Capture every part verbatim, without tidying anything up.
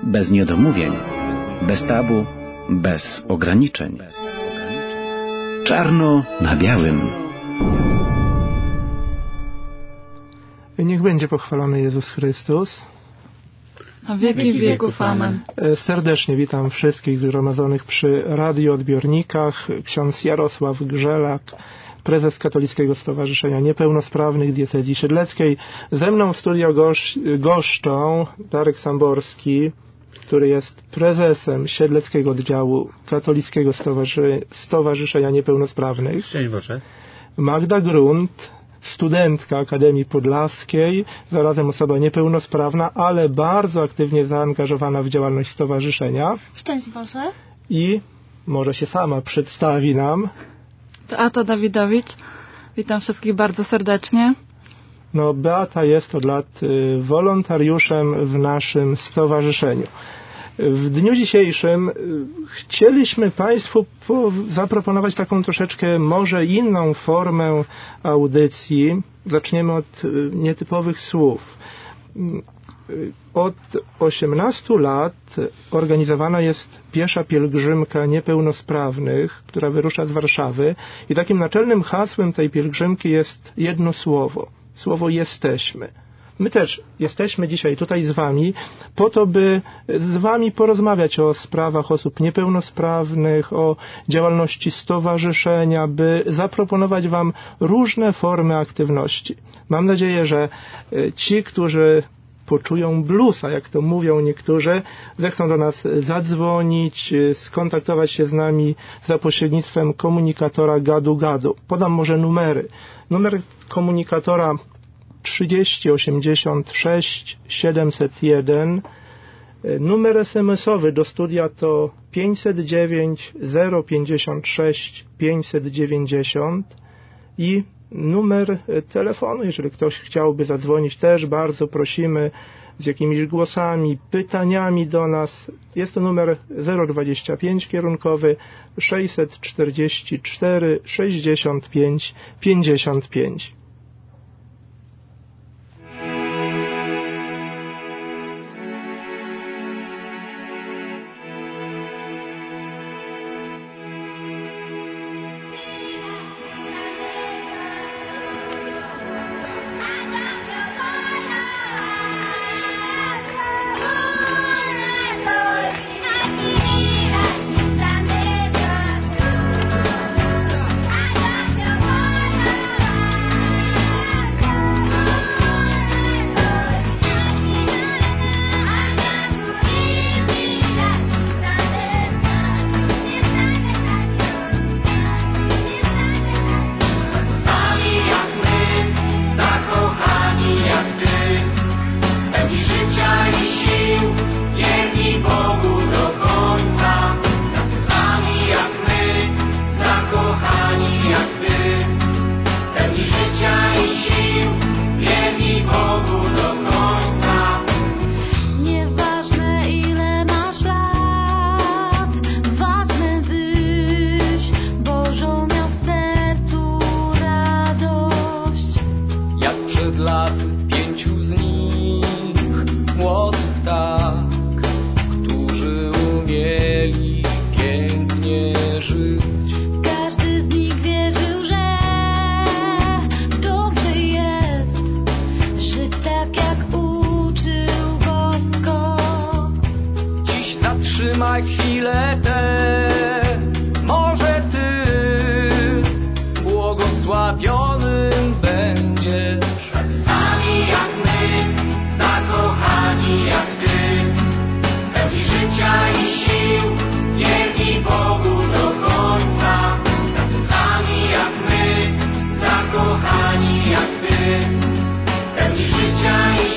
bez niedomówień, bez tabu, bez ograniczeń. Czarno na białym. Niech będzie pochwalony Jezus Chrystus. Na wieki wieków. Amen. Serdecznie witam wszystkich zgromadzonych przy radioodbiornikach. Ksiądz Jarosław Grzelak, prezes Katolickiego Stowarzyszenia Niepełnosprawnych Diecezji Siedleckiej. Ze mną w studio gosz, goszczą Darek Samborski, który jest prezesem Siedleckiego Oddziału Katolickiego Stowarzy, Stowarzyszenia Niepełnosprawnych. Szczęść Boże. Magda Grunt, studentka Akademii Podlaskiej, zarazem osoba niepełnosprawna, ale bardzo aktywnie zaangażowana w działalność stowarzyszenia. Szczęść Boże. I może się sama przedstawi nam. Beata Dawidowicz. Witam wszystkich bardzo serdecznie. No, Beata jest od lat wolontariuszem w naszym stowarzyszeniu. W dniu dzisiejszym chcieliśmy Państwu zaproponować taką troszeczkę może inną formę audycji. Zaczniemy od nietypowych słów. Od osiemnastu lat organizowana jest piesza pielgrzymka niepełnosprawnych, która wyrusza z Warszawy i takim naczelnym hasłem tej pielgrzymki jest jedno słowo. Słowo jesteśmy. My też jesteśmy dzisiaj tutaj z Wami po to, by z Wami porozmawiać o sprawach osób niepełnosprawnych, o działalności stowarzyszenia, by zaproponować Wam różne formy aktywności. Mam nadzieję, że ci, którzy poczują bluesa, jak to mówią niektórzy, zechcą do nas zadzwonić, skontaktować się z nami za pośrednictwem komunikatora gadu-gadu. Podam może numery. Numer komunikatora trzydzieści osiemdziesiąt sześć siedemset jeden. Numer es em esowy do studia to pięćset dziewięć zero pięćdziesiąt sześć pięćset dziewięćdziesiąt i numer telefonu, jeżeli ktoś chciałby zadzwonić, też bardzo prosimy z jakimiś głosami, pytaniami do nas. Jest to numer zero dwadzieścia pięć kierunkowy sześćset czterdzieści cztery sześćdziesiąt pięć pięćdziesiąt pięć.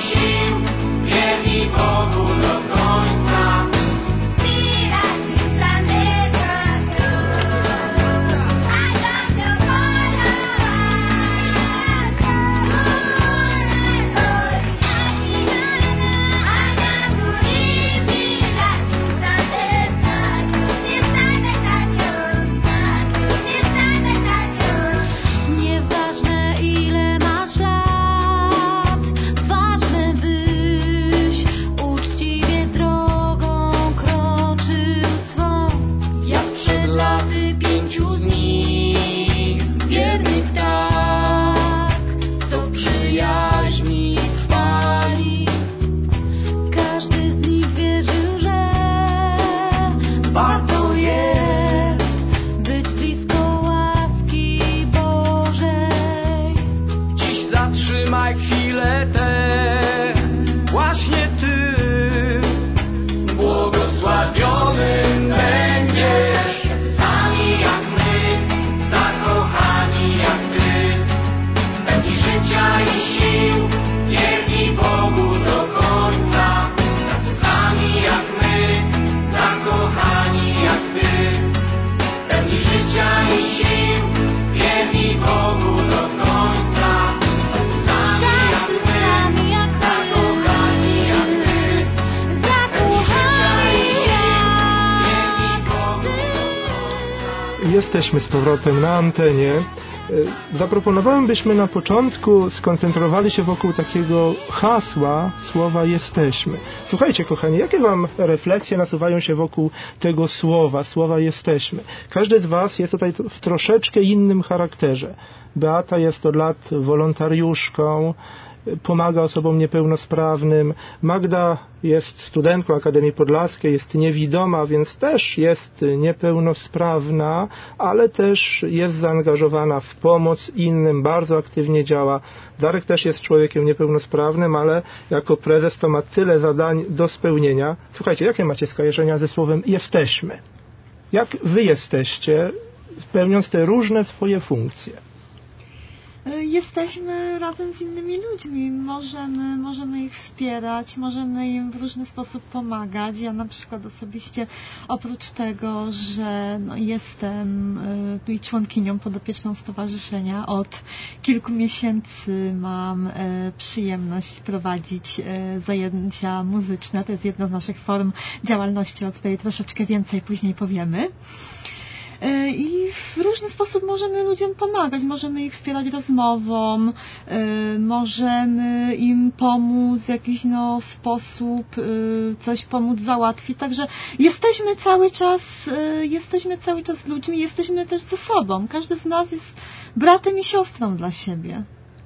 Bogu do końca. Jesteśmy z powrotem na antenie. Zaproponowałem, byśmy na początku skoncentrowali się wokół takiego hasła słowa jesteśmy. Słuchajcie, kochani, jakie wam refleksje nasuwają się wokół tego słowa, słowa jesteśmy? Każdy z was jest tutaj w troszeczkę innym charakterze. Beata jest od lat wolontariuszką, pomaga osobom niepełnosprawnym. Magda jest studentką Akademii Podlaskiej, jest niewidoma, więc też jest niepełnosprawna, ale też jest zaangażowana w pomoc innym, bardzo aktywnie działa. Darek też jest człowiekiem niepełnosprawnym, ale jako prezes to ma tyle zadań do spełnienia. Słuchajcie, jakie macie skojarzenia ze słowem jesteśmy? Jak wy jesteście, spełniąc te różne swoje funkcje? Jesteśmy razem z innymi ludźmi, możemy, możemy ich wspierać, możemy im w różny sposób pomagać. Ja na przykład osobiście, oprócz tego, że no, jestem y, członkinią podopieczną stowarzyszenia, od kilku miesięcy mam y, przyjemność prowadzić y, zajęcia muzyczne. To jest jedna z naszych form działalności, o której troszeczkę więcej później powiemy. I w różny sposób możemy ludziom pomagać, możemy ich wspierać rozmową, możemy im pomóc w jakiś no, sposób, coś pomóc załatwić, także jesteśmy cały czas, jesteśmy cały czas z ludźmi, jesteśmy też ze sobą, każdy z nas jest bratem i siostrą dla siebie.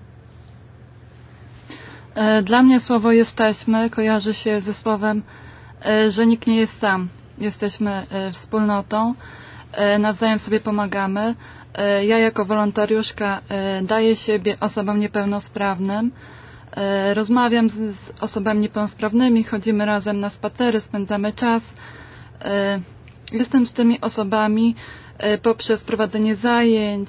Dla mnie słowo jesteśmy kojarzy się ze słowem, że nikt nie jest sam, jesteśmy wspólnotą. Nawzajem sobie pomagamy. Ja jako wolontariuszka daję siebie osobom niepełnosprawnym. Rozmawiam z osobami niepełnosprawnymi, chodzimy razem na spacery, spędzamy czas. Jestem z tymi osobami poprzez prowadzenie zajęć,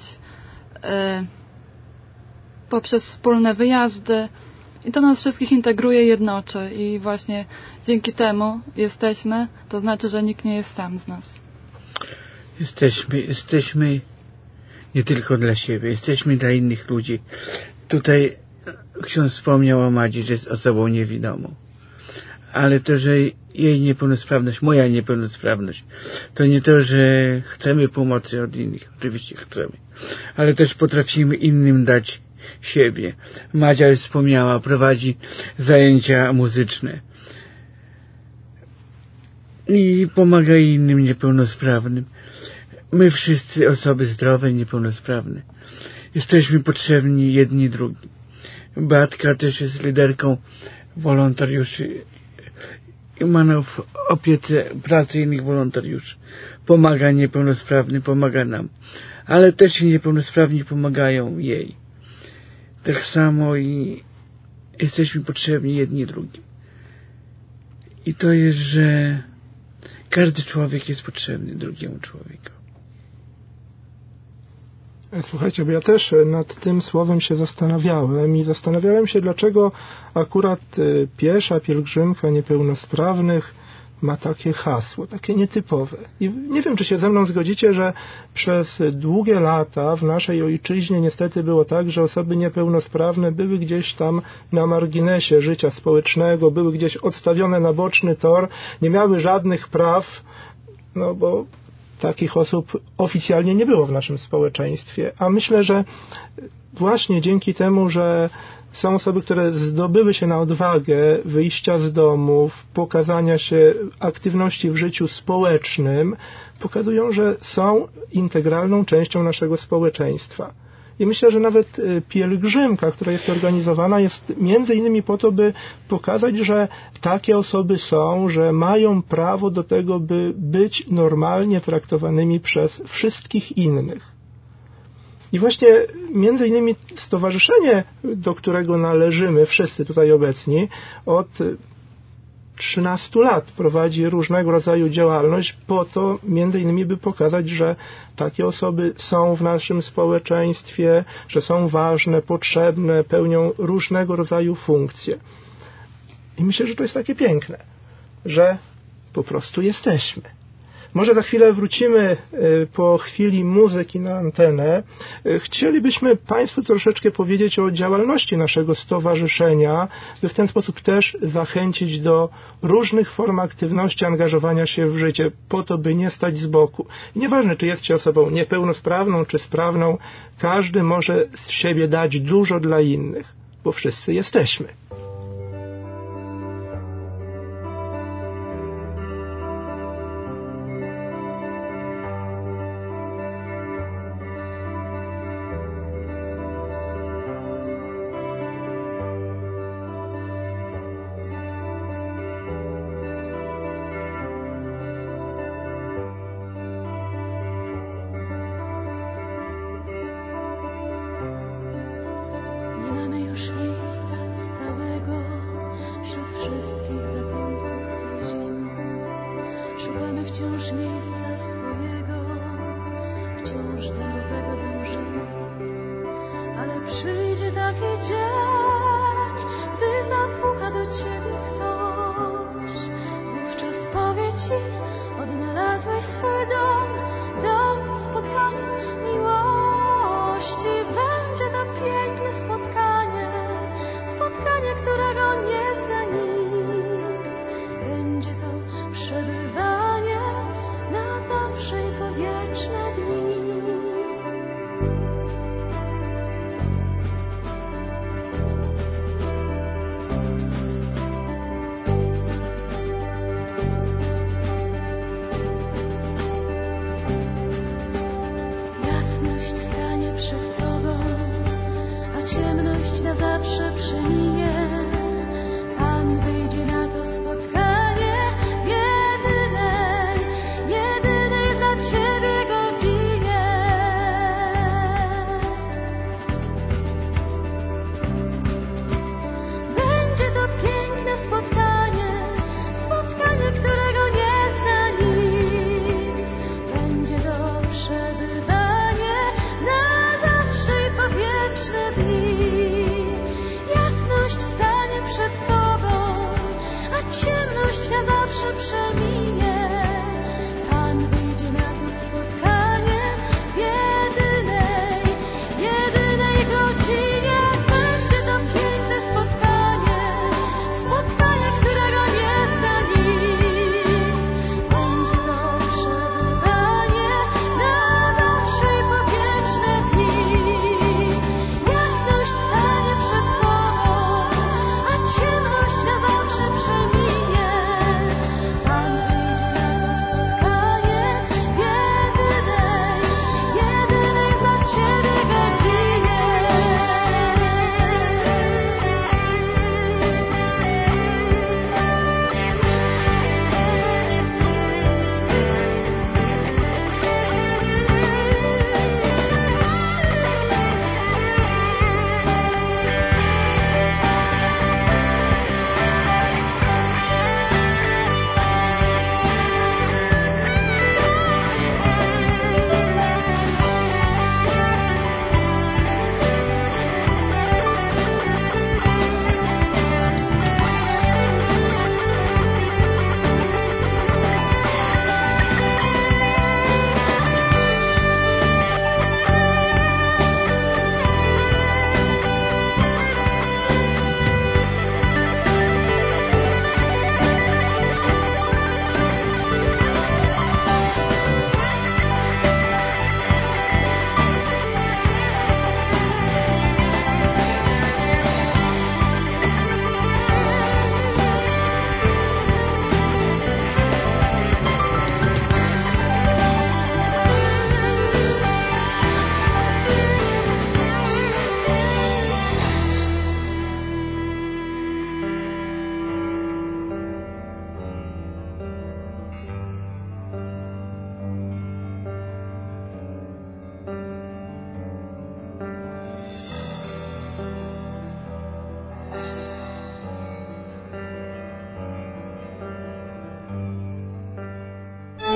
poprzez wspólne wyjazdy. I to nas wszystkich integruje, jednoczy. I właśnie dzięki temu jesteśmy, to znaczy, że nikt nie jest sam z nas. Jesteśmy, jesteśmy nie tylko dla siebie, jesteśmy dla innych ludzi. Tutaj ksiądz wspomniał o Madzi, że jest osobą niewidomą. Ale to, że jej niepełnosprawność, moja niepełnosprawność, to nie to, że chcemy pomocy od innych. Oczywiście chcemy. Ale też potrafimy innym dać siebie. Madzia już wspomniała, prowadzi zajęcia muzyczne. I pomaga innym niepełnosprawnym. My wszyscy, osoby zdrowe i niepełnosprawne, jesteśmy potrzebni jedni drugim. Beatka też jest liderką wolontariuszy i ma na opiece pracy innych wolontariuszy. Pomaga niepełnosprawnym, pomaga nam. Ale też i niepełnosprawni pomagają jej. Tak samo i jesteśmy potrzebni jedni drugim. I to jest, że każdy człowiek jest potrzebny drugiemu człowiekowi. Słuchajcie, bo ja też nad tym słowem się zastanawiałem i zastanawiałem się, dlaczego akurat piesza pielgrzymka niepełnosprawnych ma takie hasło, takie nietypowe. I nie wiem, czy się ze mną zgodzicie, że przez długie lata w naszej ojczyźnie niestety było tak, że osoby niepełnosprawne były gdzieś tam na marginesie życia społecznego, były gdzieś odstawione na boczny tor, nie miały żadnych praw, no bo takich osób oficjalnie nie było w naszym społeczeństwie. A myślę, że właśnie dzięki temu, że są osoby, które zdobyły się na odwagę wyjścia z domów, pokazania się aktywności w życiu społecznym, pokazują, że są integralną częścią naszego społeczeństwa. I myślę, że nawet pielgrzymka, która jest organizowana, jest między innymi po to, by pokazać, że takie osoby są, że mają prawo do tego, by być normalnie traktowanymi przez wszystkich innych. I właśnie między innymi stowarzyszenie, do którego należymy wszyscy tutaj obecni, od trzynastu lat prowadzi różnego rodzaju działalność po to, między innymi, by pokazać, że takie osoby są w naszym społeczeństwie, że są ważne, potrzebne, pełnią różnego rodzaju funkcje. I myślę, że to jest takie piękne, że po prostu jesteśmy. Może za chwilę wrócimy po chwili muzyki na antenę. Chcielibyśmy Państwu troszeczkę powiedzieć o działalności naszego stowarzyszenia, by w ten sposób też zachęcić do różnych form aktywności, angażowania się w życie, po to, by nie stać z boku. I nieważne, czy jest się osobą niepełnosprawną, czy sprawną, każdy może z siebie dać dużo dla innych, bo wszyscy jesteśmy.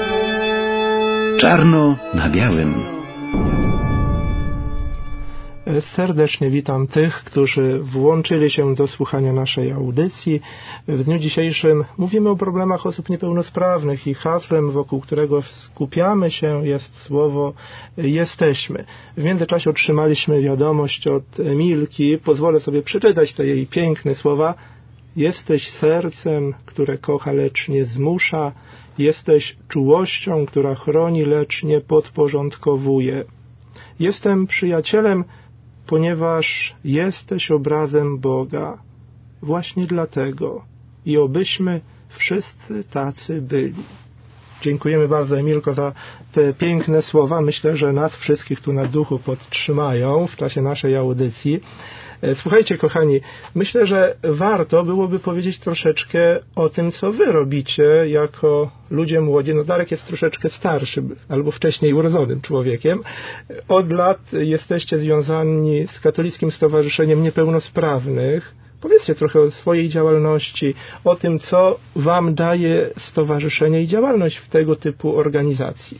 Czarno na białym. Serdecznie witam tych, którzy włączyli się do słuchania naszej audycji. W dniu dzisiejszym mówimy o problemach osób niepełnosprawnych i hasłem, wokół którego skupiamy się, jest słowo jesteśmy. W międzyczasie otrzymaliśmy wiadomość od Emilki. Pozwolę sobie przeczytać te jej piękne słowa. Jesteś sercem, które kocha, lecz nie zmusza. Jesteś czułością, która chroni, lecz nie podporządkowuje. Jestem przyjacielem, ponieważ jesteś obrazem Boga. Właśnie dlatego i obyśmy wszyscy tacy byli. Dziękujemy bardzo, Emilko, za te piękne słowa. Myślę, że nas wszystkich tu na duchu podtrzymają w czasie naszej audycji. Słuchajcie, kochani, myślę, że warto byłoby powiedzieć troszeczkę o tym, co wy robicie jako ludzie młodzi. No Darek jest troszeczkę starszy, albo wcześniej urodzonym człowiekiem. Od lat jesteście związani z Katolickim Stowarzyszeniem Niepełnosprawnych. Powiedzcie trochę o swojej działalności, o tym, co wam daje stowarzyszenie i działalność w tego typu organizacji.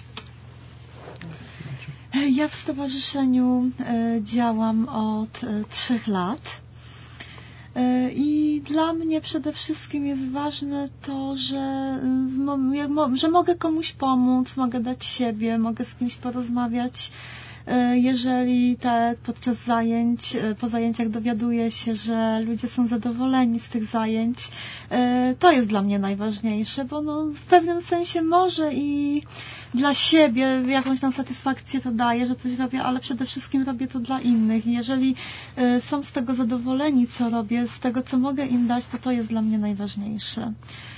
Ja w stowarzyszeniu działam od trzech lat i dla mnie przede wszystkim jest ważne to, że, że mogę komuś pomóc, mogę dać siebie, mogę z kimś porozmawiać. Jeżeli tak podczas zajęć, po zajęciach dowiaduję się, że ludzie są zadowoleni z tych zajęć, to jest dla mnie najważniejsze, bo no w pewnym sensie może i dla siebie jakąś tam satysfakcję to daje, że coś robię, ale przede wszystkim robię to dla innych. I jeżeli są z tego zadowoleni, co robię, z tego, co mogę im dać, to to jest dla mnie najważniejsze.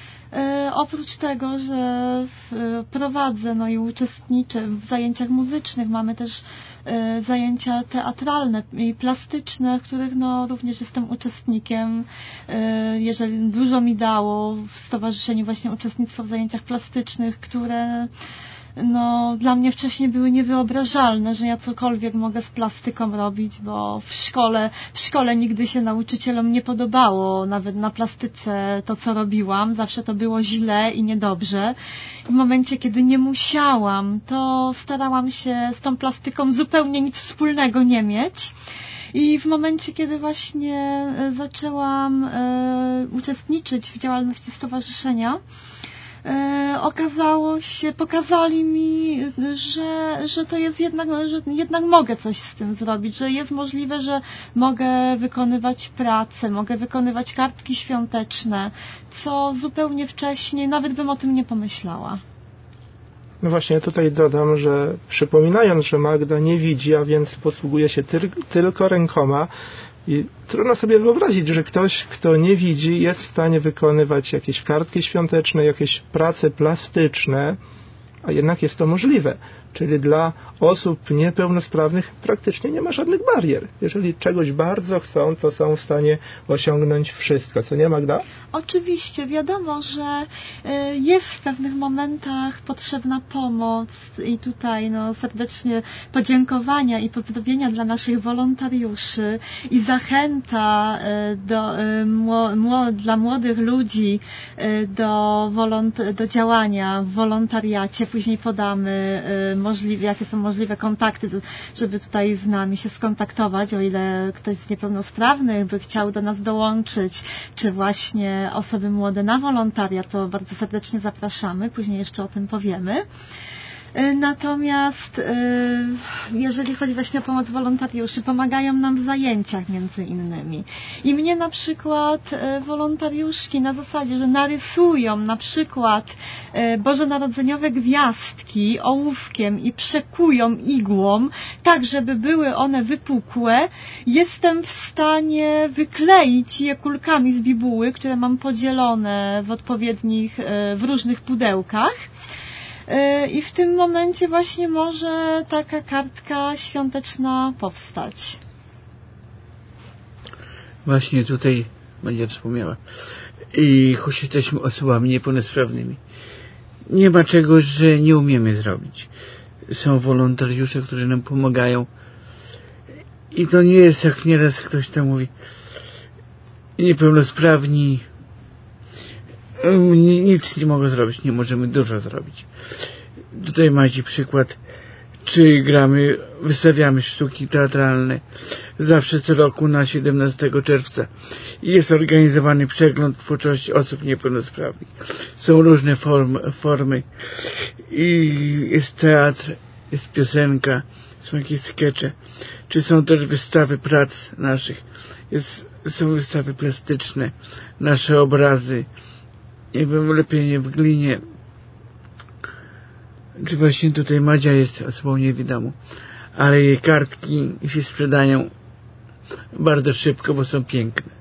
E, oprócz tego, że w, prowadzę no i uczestniczę w zajęciach muzycznych, mamy też e, zajęcia teatralne i plastyczne, w których no również jestem uczestnikiem. E, jeżeli dużo mi dało w stowarzyszeniu właśnie uczestnictwo w zajęciach plastycznych, które no dla mnie wcześniej były niewyobrażalne, że ja cokolwiek mogę z plastyką robić, bo w szkole, w szkole nigdy się nauczycielom nie podobało nawet na plastyce to, co robiłam. Zawsze to było źle i niedobrze. W momencie, kiedy nie musiałam, to starałam się z tą plastyką zupełnie nic wspólnego nie mieć. I w momencie, kiedy właśnie zaczęłam e, uczestniczyć w działalności stowarzyszenia, E, okazało się, pokazali mi, że, że to jest jednak, że jednak mogę coś z tym zrobić, że jest możliwe, że mogę wykonywać pracę, mogę wykonywać kartki świąteczne, co zupełnie wcześniej nawet bym o tym nie pomyślała. No właśnie, tutaj dodam, że przypominając, że Magda nie widzi, a więc posługuje się tyl, tylko rękoma, i trudno sobie wyobrazić, że ktoś, kto nie widzi, jest w stanie wykonywać jakieś kartki świąteczne, jakieś prace plastyczne, a jednak jest to możliwe. Czyli dla osób niepełnosprawnych praktycznie nie ma żadnych barier. Jeżeli czegoś bardzo chcą, to są w stanie osiągnąć wszystko. Co nie, Magda? Oczywiście, wiadomo, że jest w pewnych momentach potrzebna pomoc i tutaj no, serdecznie podziękowania i pozdrowienia dla naszych wolontariuszy i zachęta do, mło, dla młodych ludzi do, wolont- do działania w wolontariacie. Później podamy możliwe, jakie są możliwe kontakty, żeby tutaj z nami się skontaktować, o ile ktoś z niepełnosprawnych by chciał do nas dołączyć, czy właśnie osoby młode na wolontariat, to bardzo serdecznie zapraszamy, później jeszcze o tym powiemy. Natomiast jeżeli chodzi właśnie o pomoc wolontariuszy, pomagają nam w zajęciach między innymi. I mnie na przykład wolontariuszki na zasadzie, że narysują na przykład bożonarodzeniowe gwiazdki ołówkiem i przekują igłą, tak żeby były one wypukłe, jestem w stanie wykleić je kulkami z bibuły, które mam podzielone w odpowiednich, w różnych pudełkach. I w tym momencie właśnie może taka kartka świąteczna powstać. Właśnie tutaj Maria wspomniała. I choć jesteśmy osobami niepełnosprawnymi, nie ma czegoś, że nie umiemy zrobić. Są wolontariusze, którzy nam pomagają. I to nie jest, jak nieraz ktoś tam mówi, niepełnosprawni nic nie mogą zrobić, nie możemy dużo zrobić. Tutaj macie przykład czy gramy, wystawiamy sztuki teatralne. Zawsze co roku na siedemnastego czerwca jest organizowany przegląd twórczości osób niepełnosprawnych. Są różne formy, formy i jest teatr, jest piosenka, są jakieś skecze, czy są też wystawy prac naszych, jest, są wystawy plastyczne, nasze obrazy, nie wiem, lepienie w glinie. Czy właśnie tutaj Madzia jest osobą niewidomą, ale jej kartki się sprzedają bardzo szybko, bo są piękne.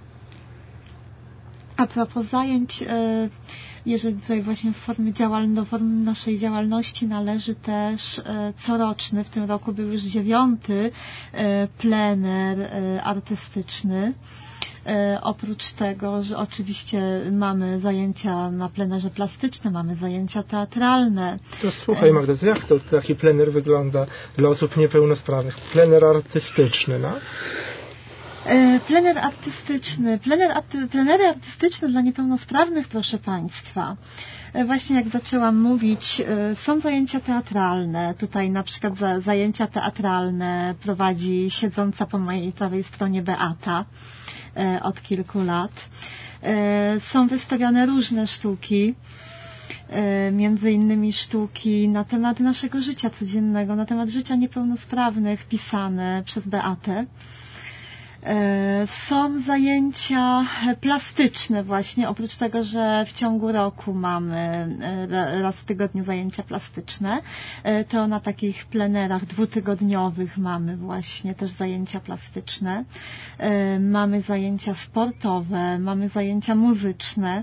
A propos zajęć, jeżeli tutaj właśnie w formie działal- do formy naszej działalności należy też coroczny, w tym roku był już dziewiąty plener artystyczny. Oprócz tego, że oczywiście mamy zajęcia na plenerze plastyczne, mamy zajęcia teatralne. To słuchaj Magda, to jak to taki plener wygląda dla osób niepełnosprawnych? Plener artystyczny, no? Plener artystyczny. Plener arty, plenery artystyczne dla niepełnosprawnych, proszę Państwa. Właśnie jak zaczęłam mówić, są zajęcia teatralne. Tutaj na przykład zajęcia teatralne prowadzi siedząca po mojej prawej stronie Beata od kilku lat. Są wystawiane różne sztuki, między innymi sztuki na temat naszego życia codziennego, na temat życia niepełnosprawnych, pisane przez Beatę. Są zajęcia plastyczne właśnie, oprócz tego, że w ciągu roku mamy raz w tygodniu zajęcia plastyczne, to na takich plenerach dwutygodniowych mamy właśnie też zajęcia plastyczne. Mamy zajęcia sportowe, mamy zajęcia muzyczne.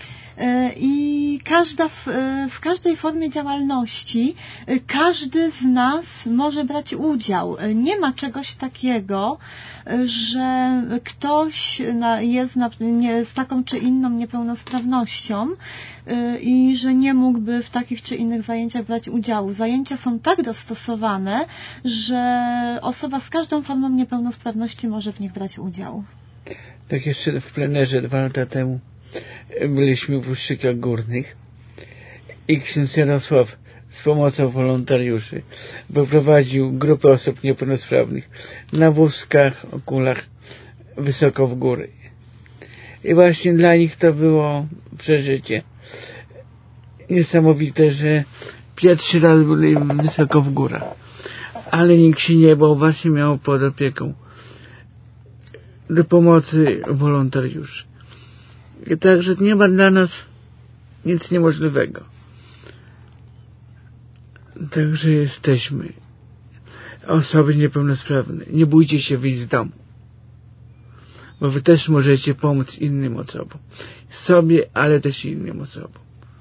I każda w, w każdej formie działalności każdy z nas może brać udział. Nie ma czegoś takiego, że ktoś jest na, nie, z taką czy inną niepełnosprawnością i że nie mógłby w takich czy innych zajęciach brać udziału. Zajęcia są tak dostosowane, że osoba z każdą formą niepełnosprawności może w nich brać udział. Tak jeszcze w plenerze dwa lata temu byliśmy w Uszczykach Górnych i ksiądz Jarosław z pomocą wolontariuszy poprowadził grupę osób niepełnosprawnych na wózkach, o kulach wysoko w góry. I właśnie dla nich to było przeżycie niesamowite, że pierwszy raz byli wysoko w górach, ale nikt się nie bał, właśnie miał pod opieką do pomocy wolontariuszy. I także nie ma dla nas nic niemożliwego. Także jesteśmy osoby niepełnosprawne. Nie bójcie się wyjść z domu, bo wy też możecie pomóc innym osobom. Sobie, ale też innym osobom.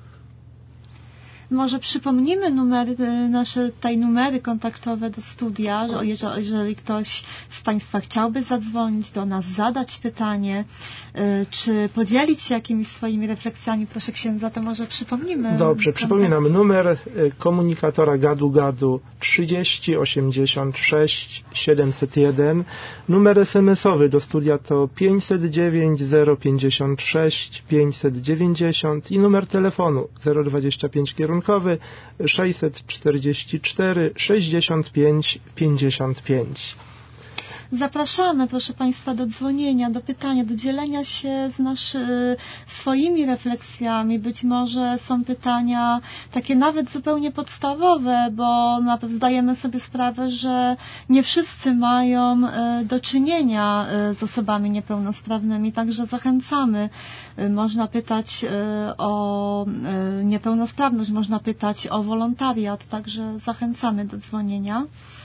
Może przypomnimy numery, nasze tutaj numery kontaktowe do studia, że jeżeli, jeżeli ktoś z Państwa chciałby zadzwonić do nas, zadać pytanie, czy podzielić się jakimiś swoimi refleksjami, proszę księdza, to może przypomnimy. Dobrze, kontakt. przypominam numer komunikatora Gadu Gadu trzydzieści osiemdziesiąt sześć siedemset jeden. Numer esemesowy do studia to pięćset dziewięć zero pięćdziesiąt sześć pięćset dziewięćdziesiąt i numer telefonu zero dwadzieścia pięć kierunkowy sześćset czterdzieści cztery sześćdziesiąt pięć pięćdziesiąt pięć. Zapraszamy, proszę Państwa, do dzwonienia, do pytania, do dzielenia się z naszy, swoimi refleksjami. Być może są pytania takie nawet zupełnie podstawowe, bo na pewno zdajemy sobie sprawę, że nie wszyscy mają do czynienia z osobami niepełnosprawnymi, także zachęcamy. Można pytać o niepełnosprawność, można pytać o wolontariat, także zachęcamy do dzwonienia.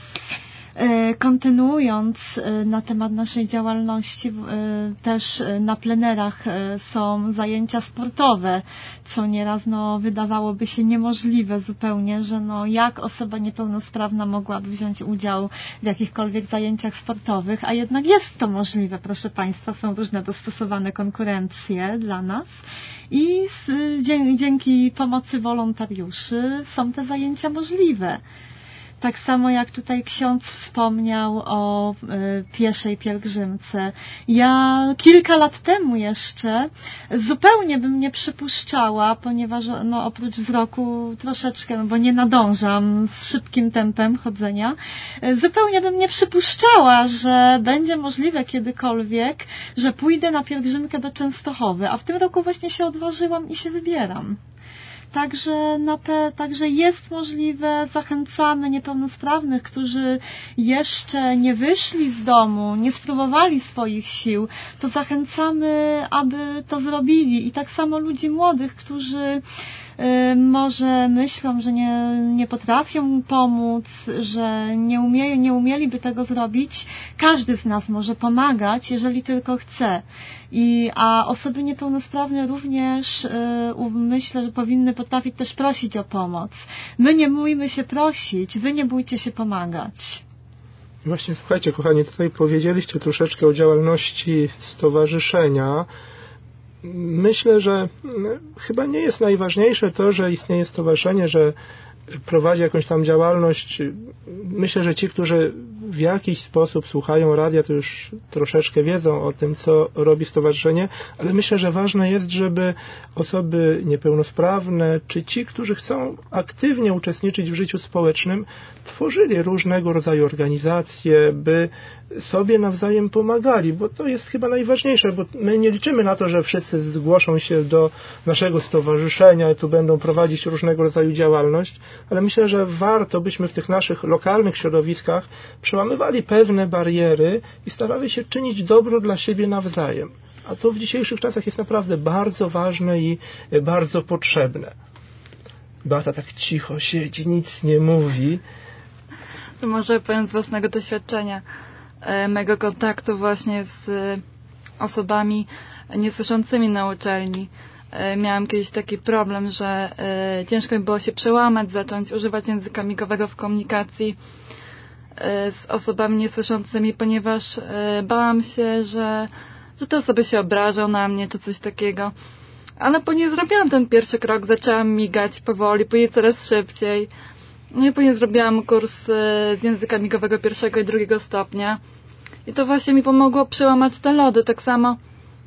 Kontynuując na temat naszej działalności, też na plenerach są zajęcia sportowe, co nieraz no, wydawałoby się niemożliwe zupełnie, że no, jak osoba niepełnosprawna mogłaby wziąć udział w jakichkolwiek zajęciach sportowych, a jednak jest to możliwe, proszę Państwa, są różne dostosowane konkurencje dla nas i z, dzięki pomocy wolontariuszy są te zajęcia możliwe. Tak samo jak tutaj ksiądz wspomniał o y, pieszej pielgrzymce. Ja kilka lat temu jeszcze zupełnie bym nie przypuszczała, ponieważ no, oprócz wzroku troszeczkę, no, bo nie nadążam z szybkim tempem chodzenia, y, zupełnie bym nie przypuszczała, że będzie możliwe kiedykolwiek, że pójdę na pielgrzymkę do Częstochowy, a w tym roku właśnie się odważyłam i się wybieram. Także, na pe, także jest możliwe, zachęcamy niepełnosprawnych, którzy jeszcze nie wyszli z domu, nie spróbowali swoich sił, to zachęcamy, aby to zrobili. I tak samo ludzi młodych, którzy y, może myślą, że nie, nie potrafią pomóc, że nie, umieją, nie umieliby tego zrobić. Każdy z nas może pomagać, jeżeli tylko chce. I, a osoby niepełnosprawne również y, myślę, że powinny potrafić też prosić o pomoc. My nie bójmy się prosić, wy nie bójcie się pomagać. Właśnie słuchajcie, kochani, tutaj powiedzieliście troszeczkę o działalności stowarzyszenia. Myślę, że chyba nie jest najważniejsze to, że istnieje stowarzyszenie, że prowadzi jakąś tam działalność. Myślę, że ci, którzy w jakiś sposób słuchają radia, to już troszeczkę wiedzą o tym, co robi stowarzyszenie, ale myślę, że ważne jest, żeby osoby niepełnosprawne, czy ci, którzy chcą aktywnie uczestniczyć w życiu społecznym, tworzyli różnego rodzaju organizacje, by sobie nawzajem pomagali, bo to jest chyba najważniejsze, bo my nie liczymy na to, że wszyscy zgłoszą się do naszego stowarzyszenia i tu będą prowadzić różnego rodzaju działalność, ale myślę, że warto byśmy w tych naszych lokalnych środowiskach przełamywali pewne bariery i starali się czynić dobro dla siebie nawzajem. A to w dzisiejszych czasach jest naprawdę bardzo ważne i bardzo potrzebne. Beata tak cicho siedzi, nic nie mówi. To może powiem z własnego doświadczenia, mego kontaktu właśnie z osobami niesłyszącymi na uczelni. Miałam kiedyś taki problem, że ciężko mi było się przełamać, zacząć używać języka migowego w komunikacji z osobami niesłyszącymi, ponieważ bałam się, że, że te osoby się obrażą na mnie, czy coś takiego. Ale później zrobiłam ten pierwszy krok, zaczęłam migać powoli, później coraz szybciej. No i później zrobiłam kurs z języka migowego pierwszego i drugiego stopnia. I to właśnie mi pomogło przełamać te lody. Tak samo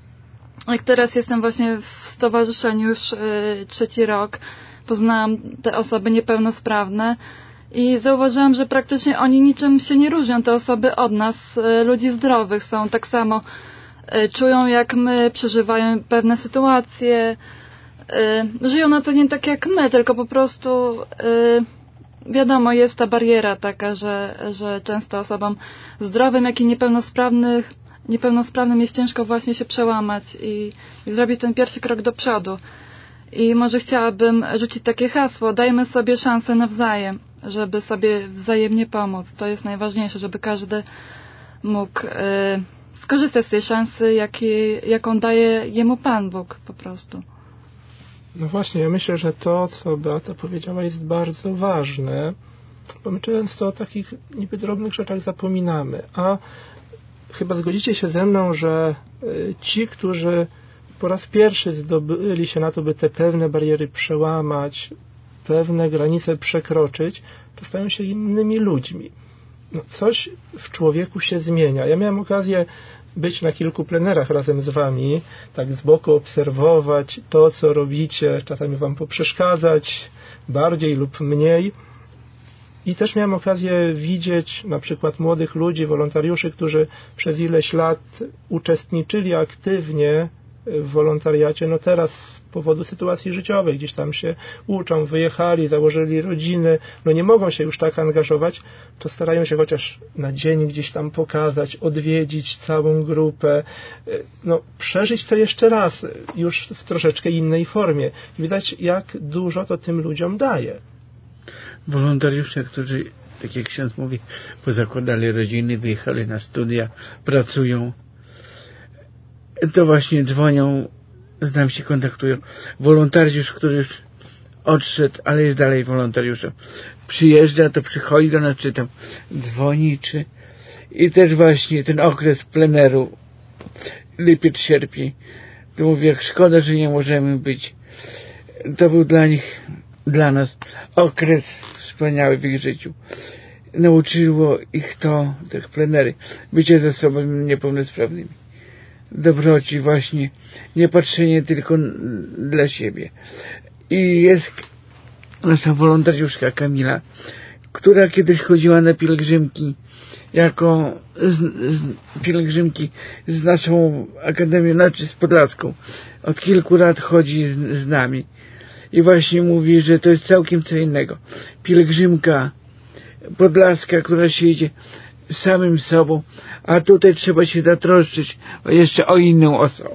jak teraz jestem właśnie w stowarzyszeniu już trzeci rok, poznałam te osoby niepełnosprawne i zauważyłam, że praktycznie oni niczym się nie różnią, te osoby od nas, ludzi zdrowych, są tak samo, czują jak my, przeżywają pewne sytuacje, żyją na co dzień tak jak my, tylko po prostu wiadomo, jest ta bariera taka, że, że często osobom zdrowym, jak i niepełnosprawnych, niepełnosprawnym jest ciężko właśnie się przełamać i, i zrobić ten pierwszy krok do przodu. I może chciałabym rzucić takie hasło, dajmy sobie szansę nawzajem, żeby sobie wzajemnie pomóc. To jest najważniejsze, żeby każdy mógł y, skorzystać z tej szansy, jakiej, jaką daje jemu Pan Bóg po prostu. No właśnie, ja myślę, że to, co Beata powiedziała, jest bardzo ważne, bo my często o takich niby drobnych rzeczach zapominamy, a chyba zgodzicie się ze mną, że ci, którzy po raz pierwszy zdobyli się na to, by te pewne bariery przełamać, pewne granice przekroczyć, to stają się innymi ludźmi. No, coś w człowieku się zmienia. Ja miałem okazję być na kilku plenerach razem z wami, tak z boku obserwować to, co robicie, czasami wam poprzeszkadzać, bardziej lub mniej. I też miałem okazję widzieć na przykład młodych ludzi, wolontariuszy, którzy przez ileś lat uczestniczyli aktywnie w wolontariacie. No teraz z powodu sytuacji życiowej gdzieś tam się uczą, wyjechali, założyli rodziny, no nie mogą się już tak angażować, to starają się chociaż na dzień gdzieś tam pokazać, odwiedzić całą grupę, no przeżyć to jeszcze raz, już w troszeczkę innej formie. Widać, jak dużo to tym ludziom daje. Wolontariusze, którzy, tak jak ksiądz mówi, pozakładali rodziny, wyjechali na studia, pracują, to właśnie dzwonią, z nami się kontaktują. Wolontariusz, który już odszedł, ale jest dalej wolontariuszem, przyjeżdża, to przychodzi do nas, czy tam dzwoni, czy... I też właśnie ten okres pleneru, lipiec, sierpień, to mówię, jak szkoda, że nie możemy być. To był dla nich dla nas okres wspaniały w ich życiu. Nauczyło ich to, tych plenery, bycie ze sobą niepełnosprawnymi. Dobroci właśnie, nie patrzenie tylko dla siebie. I jest nasza wolontariuszka Kamila, która kiedyś chodziła na pielgrzymki jako z, z, pielgrzymki z naszą Akademią, znaczy z Podlaską. Od kilku lat chodzi z, z nami i właśnie mówi, że to jest całkiem co innego. Pielgrzymka podlaska, która się idzie samym sobą, a tutaj trzeba się zatroszczyć jeszcze o inną osobę.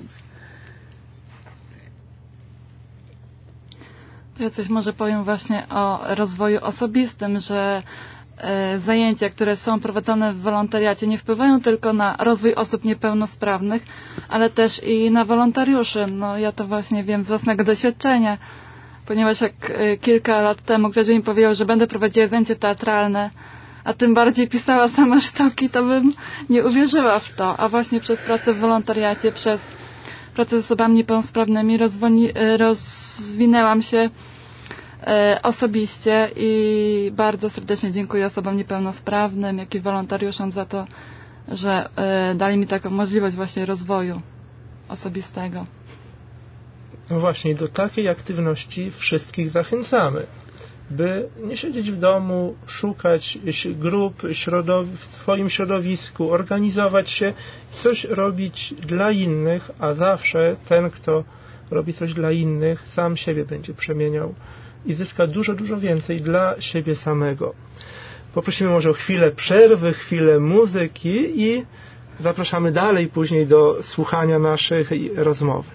Ja coś może powiem właśnie o rozwoju osobistym, że e, zajęcia, które są prowadzone w wolontariacie, nie wpływają tylko na rozwój osób niepełnosprawnych, ale też i na wolontariuszy. No ja to właśnie wiem z własnego doświadczenia, ponieważ jak e, kilka lat temu ktoś mi powiedział, że będę prowadziła zajęcia teatralne, a tym bardziej pisała same sztuki, to bym nie uwierzyła w to. A właśnie przez pracę w wolontariacie, przez pracę z osobami niepełnosprawnymi rozwoni, rozwinęłam się e, osobiście i bardzo serdecznie dziękuję osobom niepełnosprawnym, jak i wolontariuszom za to, że e, dali mi taką możliwość właśnie rozwoju osobistego. No właśnie, do takiej aktywności wszystkich zachęcamy, by nie siedzieć w domu, szukać grup środow- w swoim środowisku, organizować się, coś robić dla innych, a zawsze ten, kto robi coś dla innych, sam siebie będzie przemieniał i zyska dużo, dużo więcej dla siebie samego. Poprosimy może o chwilę przerwy, chwilę muzyki i zapraszamy dalej później do słuchania naszej rozmowy.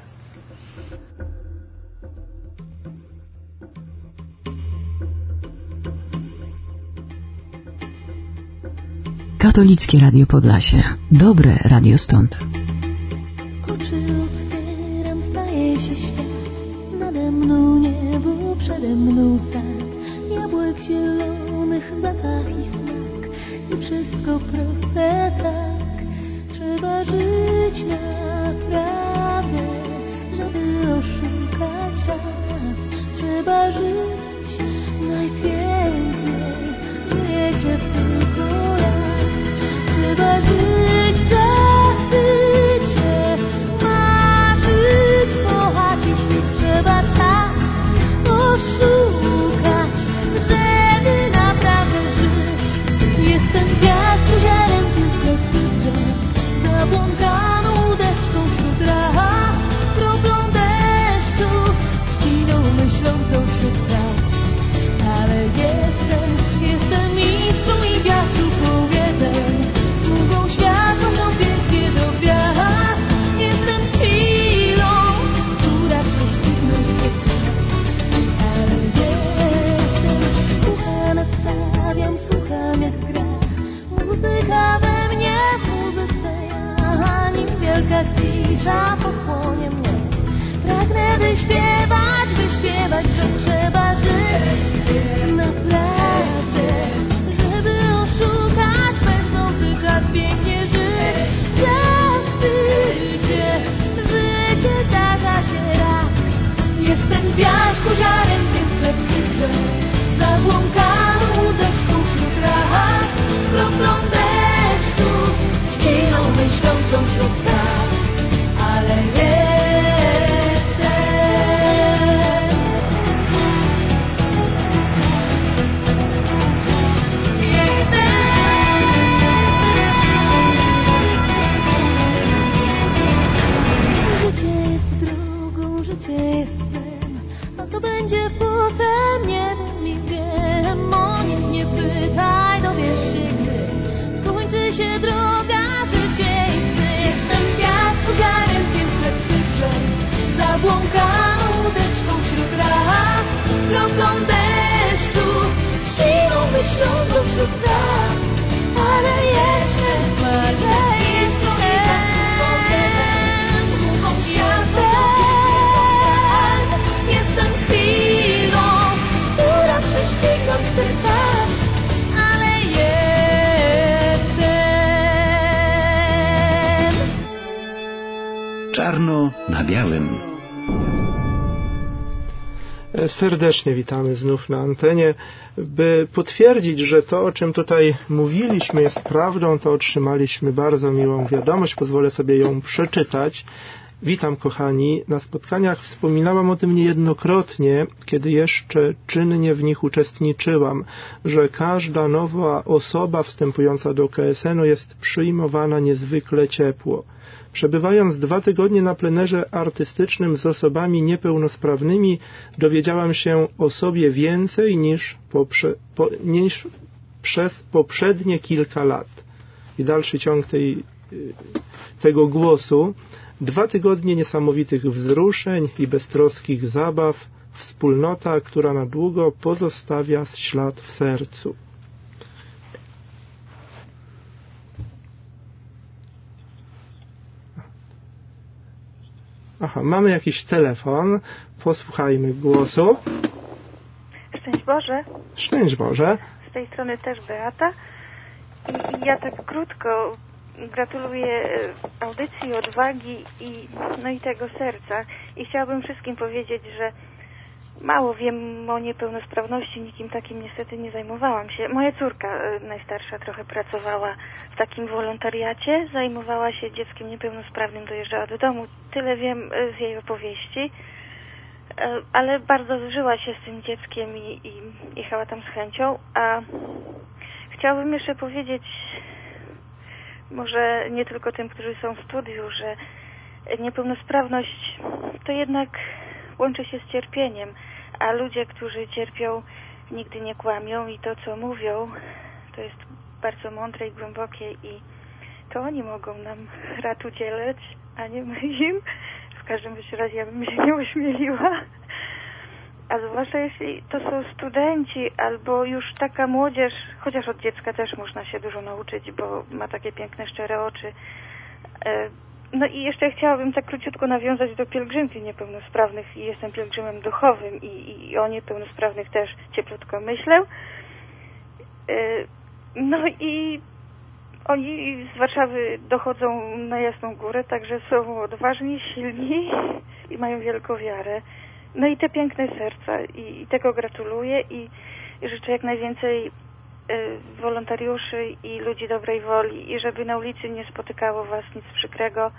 Katolickie Radio Podlasie. Dobre radio stąd. Oczy otwieram, staje się świat. Nade mną niebo, przede mną sad. Jabłek zielonych, zapach i smak. I wszystko proste tak. Trzeba żyć naprawdę, żeby oszukać czas. Trzeba żyć najpiękniej. Żyje się tylko raz. Trzeba żyć za życie, marzyć, kochać i śnić. Trzeba czas oszukać, żeby naprawdę żyć. Jestem gwiazdą, ziarem, tylko cytrem, zabłąkaną łódeczką wśród lat, kroplą deszczu, trzciną myślącą wśród traw. Ale jestem, jestem iskrą i wiatru powietem, smugą światła do pięknie do gwiazd. Jestem chwilą, która chce ścignąć swój czas. Ale jestem, ucha nadstawiam, słucham jak gra muzyka we mnie, w muzyce ja, nim wielka cisza pochłonie mnie. Pragnę wyśpiewać, wyśpiewać, że trzeba żyć naprawdę, żeby oszukać pędzący czas, pięknie żyć. Za życie, życie zdarza się raz. Jestem piasku, ziarem, tym klepsydrze, zabłąkaną łódeczką wśród lat, kroplą deszczu, ściną myślącą wśród traw. Ale jestem, życie jest drogą, życie jest snem. A co będzie potem, nie wiem i wiem. O nic nie pytaj, dowiesz się gdy skończy się droga, życie i sny. Jestem piasku, ziarem, piękne cytrze, zabłąkaną łódeczką wśród lat, kroplą deszczu, ściną myślącą wśród traw. Ale jestem, marzę, jestem, smugą światła, jestem chwilą, która prześciga ten czas. Ale jestem. Czarno na białym. Serdecznie witamy znów na antenie. By potwierdzić, że to, o czym tutaj mówiliśmy, jest prawdą, to otrzymaliśmy bardzo miłą wiadomość. Pozwolę sobie ją przeczytać. Witam, kochani. Na spotkaniach wspominałam o tym niejednokrotnie, kiedy jeszcze czynnie w nich uczestniczyłam, że każda nowa osoba wstępująca do K S N u jest przyjmowana niezwykle ciepło. Przebywając dwa tygodnie na plenerze artystycznym z osobami niepełnosprawnymi, dowiedziałam się o sobie więcej niż, poprze, po, niż przez poprzednie kilka lat. I dalszy ciąg tej, tego głosu. Dwa tygodnie niesamowitych wzruszeń i beztroskich zabaw, wspólnota, która na długo pozostawia ślad w sercu. Aha, mamy jakiś telefon. Posłuchajmy głosu. Szczęść Boże. Szczęść Boże. Z tej strony też Beata. I, i ja tak krótko gratuluję audycji, odwagi i no i tego serca. I chciałabym wszystkim powiedzieć, że mało wiem o niepełnosprawności, nikim takim niestety nie zajmowałam się. Moja córka najstarsza trochę pracowała w takim wolontariacie, zajmowała się dzieckiem niepełnosprawnym, dojeżdżała do domu. Tyle wiem z jej opowieści, ale bardzo zżyła się z tym dzieckiem i, i jechała tam z chęcią. A chciałabym jeszcze powiedzieć, może nie tylko tym, którzy są w studiu, że niepełnosprawność to jednak łączy się z cierpieniem, a ludzie, którzy cierpią, nigdy nie kłamią i to, co mówią, to jest bardzo mądre i głębokie i to oni mogą nam rad udzielać, a nie my im. W każdym razie ja bym się nie ośmieliła. A zwłaszcza jeśli to są studenci albo już taka młodzież, chociaż od dziecka też można się dużo nauczyć, bo ma takie piękne, szczere oczy. No i jeszcze chciałabym tak króciutko nawiązać do pielgrzymki niepełnosprawnych. Jestem pielgrzymem duchowym i, i o niepełnosprawnych też cieplutko myślę. No i oni z Warszawy dochodzą na Jasną Górę, także są odważni, silni i mają wielką wiarę. No i te piękne serca i, i tego gratuluję i, i życzę jak najwięcej y, wolontariuszy i ludzi dobrej woli i żeby na ulicy nie spotykało was nic przykrego.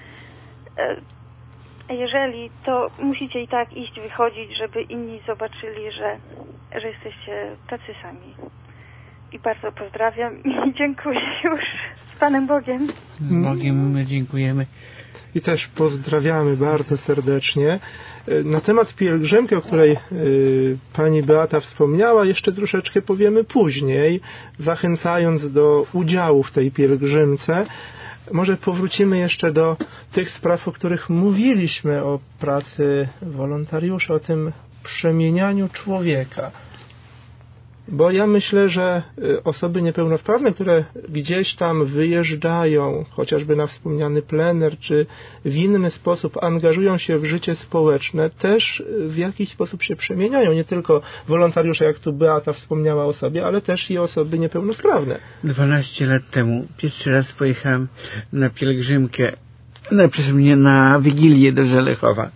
Y, jeżeli, to musicie i tak iść, wychodzić, żeby inni zobaczyli, że, że jesteście tacy sami. I bardzo pozdrawiam i dziękuję już. Z Panem Bogiem. Z Bogiem my dziękujemy. I też pozdrawiamy bardzo serdecznie. Na temat pielgrzymki, o której y, pani Beata wspomniała, jeszcze troszeczkę powiemy później, zachęcając do udziału w tej pielgrzymce. Może powrócimy jeszcze do tych spraw, o których mówiliśmy, o pracy wolontariuszy, o tym przemienianiu człowieka. Bo ja myślę, że osoby niepełnosprawne, które gdzieś tam wyjeżdżają, chociażby na wspomniany plener, czy w inny sposób angażują się w życie społeczne, też w jakiś sposób się przemieniają. Nie tylko wolontariusze, jak tu Beata wspomniała o sobie, ale też i osoby niepełnosprawne. dwanaście lat temu pierwszy raz pojechałem na pielgrzymkę, no, przepraszam, nie, na Wigilię do Żelechowa.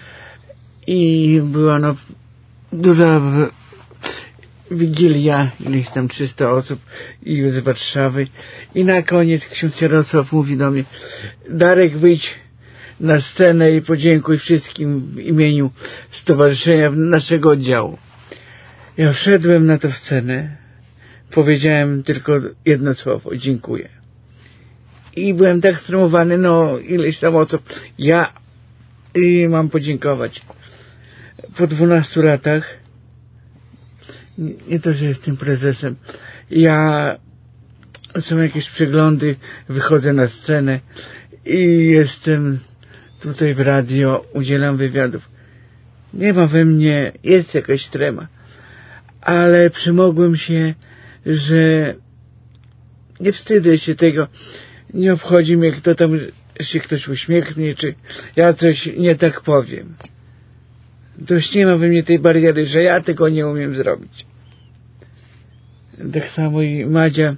I była no duża Wigilia, ileś tam trzysta osób i z Warszawy. I na koniec ksiądz Jarosław mówi do mnie: Darek, wyjdź na scenę i podziękuj wszystkim w imieniu stowarzyszenia naszego oddziału. Ja wszedłem na tę scenę, powiedziałem tylko jedno słowo: dziękuję. I byłem tak stremowany, no ileś tam osób, ja i mam podziękować. Po dwunastu latach, nie to, że jestem prezesem, ja, są jakieś przeglądy, wychodzę na scenę i jestem tutaj w radio, udzielam wywiadów. Nie ma we mnie, jest jakaś trema, ale przymogłem się, że nie wstydzę się tego, nie obchodzi mnie, kto tam się ktoś uśmiechnie, czy ja coś nie tak powiem. To już nie ma we mnie tej bariery, że ja tego nie umiem zrobić. Tak samo i Madzia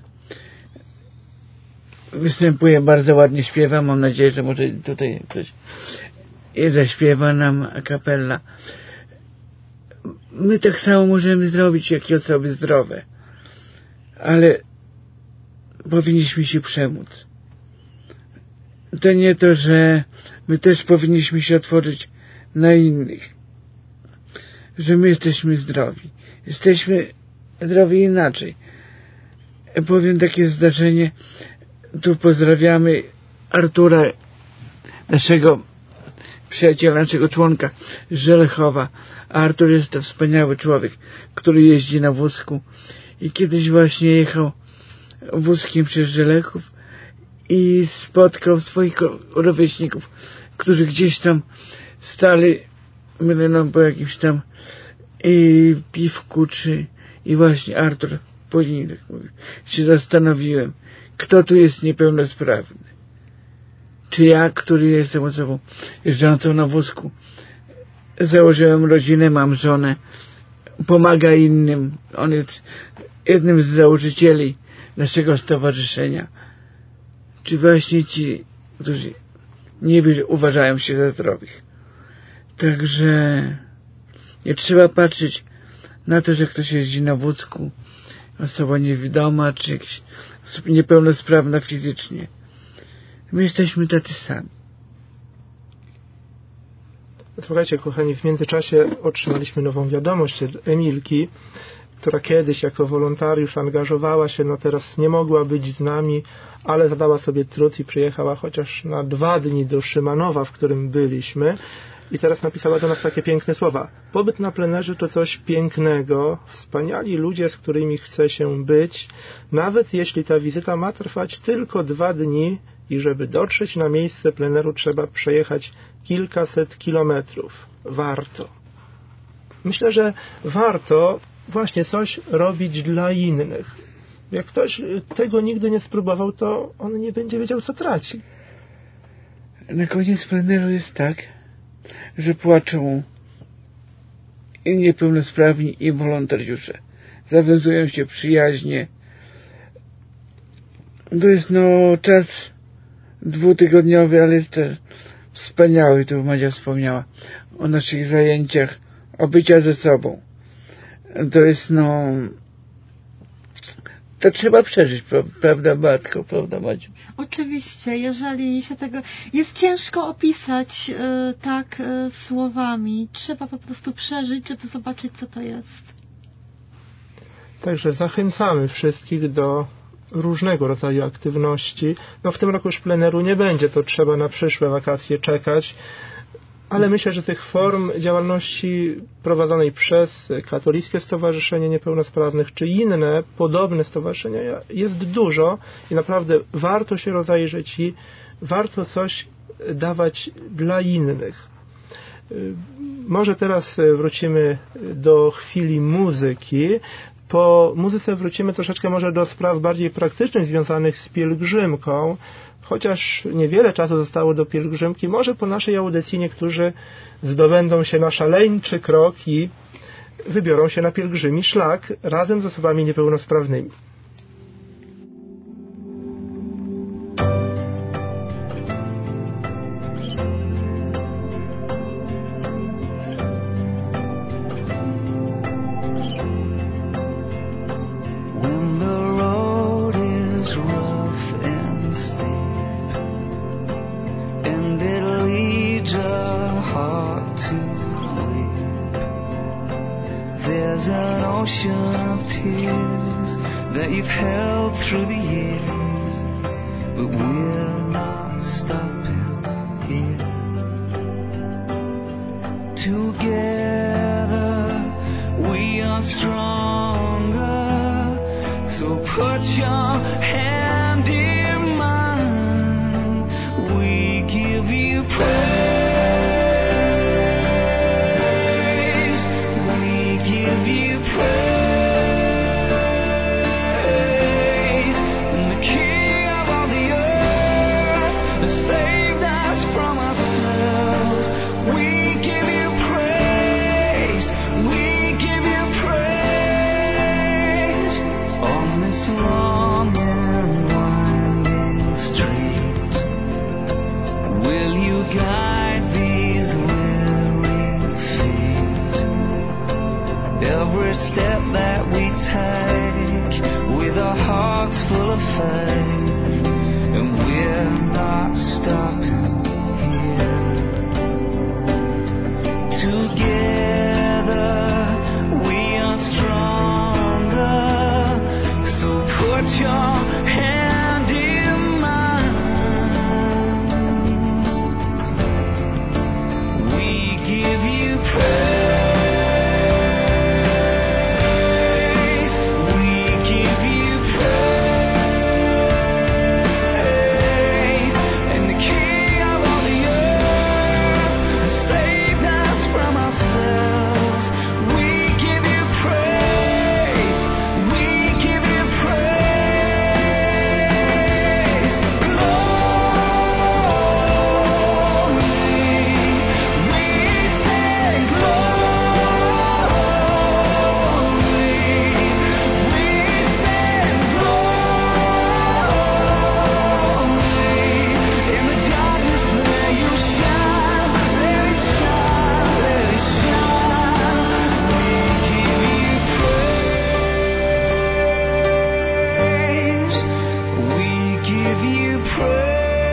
występuje, bardzo ładnie śpiewa. Mam nadzieję, że może tutaj coś zaśpiewa nam a cappella. my tak samo możemy zrobić, jak i osoby zdrowe. Ale powinniśmy się przemóc. To nie to, że my też powinniśmy się otworzyć na innych. Że my jesteśmy zdrowi. Jesteśmy zdrowi inaczej. Powiem takie zdarzenie. Tu pozdrawiamy Artura, naszego przyjaciela, naszego członka z Żelechowa. Artur jest to wspaniały człowiek, który jeździ na wózku i kiedyś właśnie jechał wózkiem przez Żelechów i spotkał swoich rówieśników, którzy gdzieś tam stali, mylę nam po jakimś tam i piwku, czy i właśnie Artur później tak mówi, się zastanowiłem, kto tu jest niepełnosprawny. Czy ja, który jestem osobą jeżdżącą na wózku, założyłem rodzinę, mam żonę, pomaga innym. On jest jednym z założycieli naszego stowarzyszenia. Czy właśnie ci, którzy nie uważają się za zdrowych. Także nie trzeba patrzeć na to, że ktoś jeździ na wózku, osoba niewidoma, czy osoba niepełnosprawna fizycznie. My jesteśmy tacy sami. Słuchajcie, kochani, w międzyczasie otrzymaliśmy nową wiadomość od Emilki, która kiedyś jako wolontariusz angażowała się, no teraz nie mogła być z nami, ale zadała sobie trud i przyjechała chociaż na dwa dni do Szymanowa, w którym byliśmy. I teraz napisała do nas takie piękne słowa. Pobyt na plenerze to coś pięknego, wspaniali ludzie, z którymi chce się być, nawet jeśli ta wizyta ma trwać tylko dwa dni i żeby dotrzeć na miejsce pleneru trzeba przejechać kilkaset kilometrów. Warto. Myślę, że warto właśnie coś robić dla innych. Jak ktoś tego nigdy nie spróbował, to on nie będzie wiedział, co traci. Na koniec pleneru jest tak, że płaczą i niepełnosprawni, i wolontariusze. Zawiązują się przyjaźnie. To jest no czas dwutygodniowy, ale jest też wspaniały, tu Madzia wspomniała o naszych zajęciach, o bycia ze sobą. To jest no to trzeba przeżyć, prawda Matko, prawda Madziu? Oczywiście, jeżeli się tego... Jest ciężko opisać y, tak y, słowami. Trzeba po prostu przeżyć, żeby zobaczyć, co to jest. Także zachęcamy wszystkich do różnego rodzaju aktywności. No w tym roku już pleneru nie będzie, to trzeba na przyszłe wakacje czekać. Ale myślę, że tych form działalności prowadzonej przez Katolickie Stowarzyszenie Niepełnosprawnych czy inne podobne stowarzyszenia jest dużo i naprawdę warto się rozejrzeć i warto coś dawać dla innych. Może teraz wrócimy do chwili muzyki. Po muzyce wrócimy troszeczkę może do spraw bardziej praktycznych związanych z pielgrzymką. Chociaż niewiele czasu zostało do pielgrzymki, może po naszej audycji niektórzy zdobędą się na szaleńczy krok i wybiorą się na pielgrzymi szlak razem z osobami niepełnosprawnymi. Stay every step that we take, with our hearts full of faith, and we're not stuck here. Together we are stronger, so put your hand in mine. We give you praise, we give you praise, and the King of all the earth has saved us from ourselves. We give you praise, we give you praise, glory. We say glory, we say glory. In the darkness there you shine, let it shine, let it shine. We give you praise, we give you praise.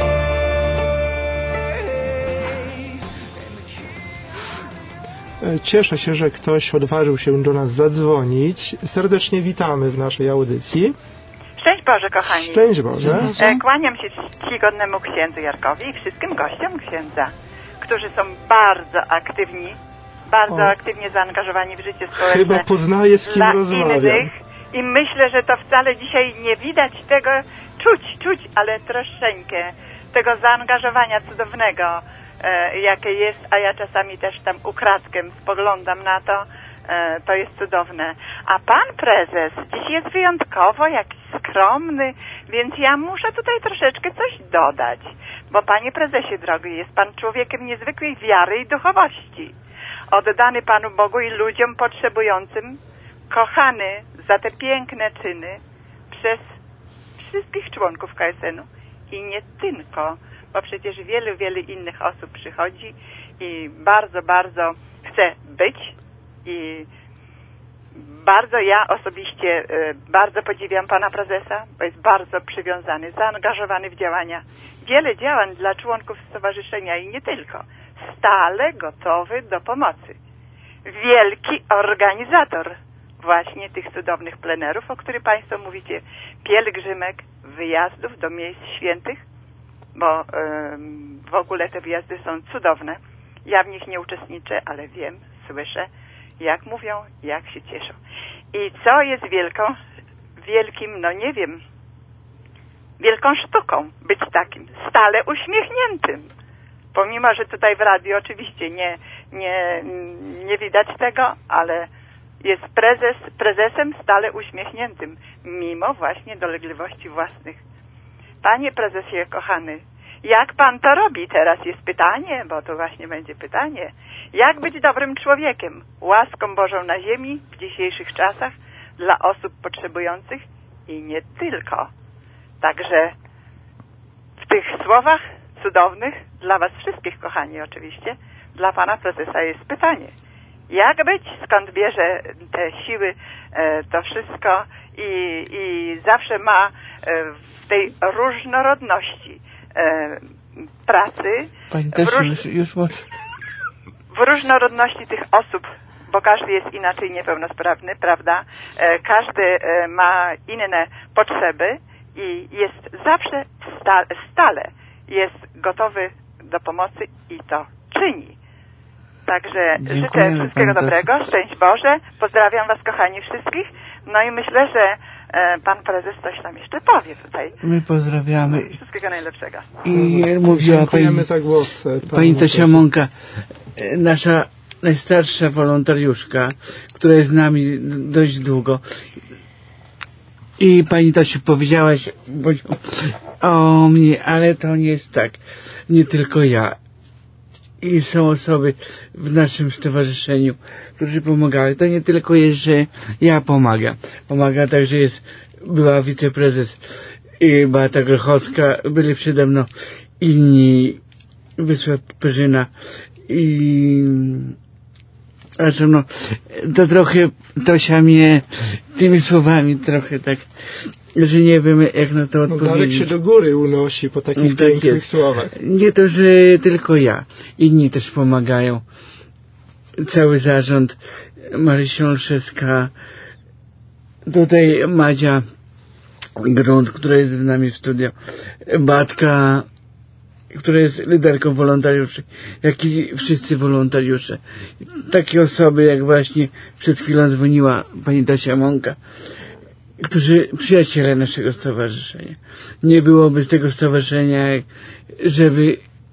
E, Cieszę się, że ktoś odważył się do nas zadzwonić. Serdecznie witamy w naszej audycji. Szczęść Boże, kochani. Szczęść Boże. E, Kłaniam się czcigodnemu księdzu Jarkowi i wszystkim gościom księdza, którzy są bardzo aktywni, bardzo O. aktywnie zaangażowani w życie społeczne. Chyba poznaję, z kim dla rozmawiam. innych. I myślę, że to wcale dzisiaj nie widać tego, czuć, czuć, ale troszeczkę tego zaangażowania cudownego, e, jakie jest, a ja czasami też tam ukradkiem spoglądam na to. E, to jest cudowne. A pan prezes dziś jest wyjątkowo jakiś skromny, więc ja muszę tutaj troszeczkę coś dodać. Bo panie prezesie drogi, jest pan człowiekiem niezwykłej wiary i duchowości. Oddany Panu Bogu i ludziom potrzebującym, kochany za te piękne czyny przez wszystkich członków K S N u i nie tylko, bo przecież wielu, wielu innych osób przychodzi i bardzo, bardzo chce być i bardzo ja osobiście y, bardzo podziwiam pana prezesa, bo jest bardzo przywiązany, zaangażowany w działania. Wiele działań dla członków stowarzyszenia i nie tylko. Stale gotowy do pomocy. Wielki organizator właśnie tych cudownych plenerów, o których państwo mówicie, pielgrzymek, wyjazdów do miejsc świętych, bo y, w ogóle te wyjazdy są cudowne. Ja w nich nie uczestniczę, ale wiem, słyszę, jak mówią, jak się cieszą. I co jest wielką, wielkim, no nie wiem, wielką sztuką być takim, stale uśmiechniętym. Pomimo, że tutaj w radiu oczywiście nie, nie, nie widać tego, ale jest prezes, prezesem stale uśmiechniętym, mimo właśnie dolegliwości własnych. Panie prezesie kochany, jak pan to robi? Teraz jest pytanie, bo to właśnie będzie pytanie. Jak być dobrym człowiekiem, łaską Bożą na ziemi w dzisiejszych czasach dla osób potrzebujących i nie tylko. Także w tych słowach cudownych dla was wszystkich, kochani, oczywiście, dla pana prezesa jest pytanie. Jak być? Skąd bierze te siły, e, to wszystko i, i zawsze ma e, w tej różnorodności e, pracy, Pani też w, róż... już, już może. w różnorodności tych osób, bo każdy jest inaczej niepełnosprawny, prawda? E, każdy e, ma inne potrzeby i jest zawsze sta, stale jest gotowy do pomocy i to czyni. Także Dziękujemy, życzę wszystkiego pani dobrego, Tosiu. szczęść Boże, pozdrawiam was kochani wszystkich, no i myślę, że e, pan prezes coś tam jeszcze powie tutaj. My pozdrawiamy. Wszystkiego najlepszego. I mówiła Dziękujemy pani, za głos. e, panu pani Tosia proszę. Mąka, e, nasza najstarsza wolontariuszka, która jest z nami dość długo. I pani Tosiu, powiedziałaś bądź o mnie, ale to nie jest tak. Nie tylko ja. I są osoby w naszym stowarzyszeniu, którzy pomagały. To nie tylko jest, że ja pomagam. Pomaga także jest, była wiceprezes i Beata Grochowska, byli przede mną inni, Wysław Perzyna i Znaczy, no, to trochę Tosia mnie tymi słowami trochę tak, że nie wiem jak na to odpowiedzieć. No, Darek się do góry unosi po takich tak pięknych jest. słowach. Nie to, że tylko ja. Inni też pomagają. Cały zarząd, Marysia Olszewska, tutaj Madzia Grunt, która jest z nami w studio, Batka, która jest liderką wolontariuszy, jak i wszyscy wolontariusze. Takie osoby, jak właśnie przed chwilą dzwoniła pani Dacia Mąka, którzy przyjaciele naszego stowarzyszenia. Nie byłoby tego stowarzyszenia, żeby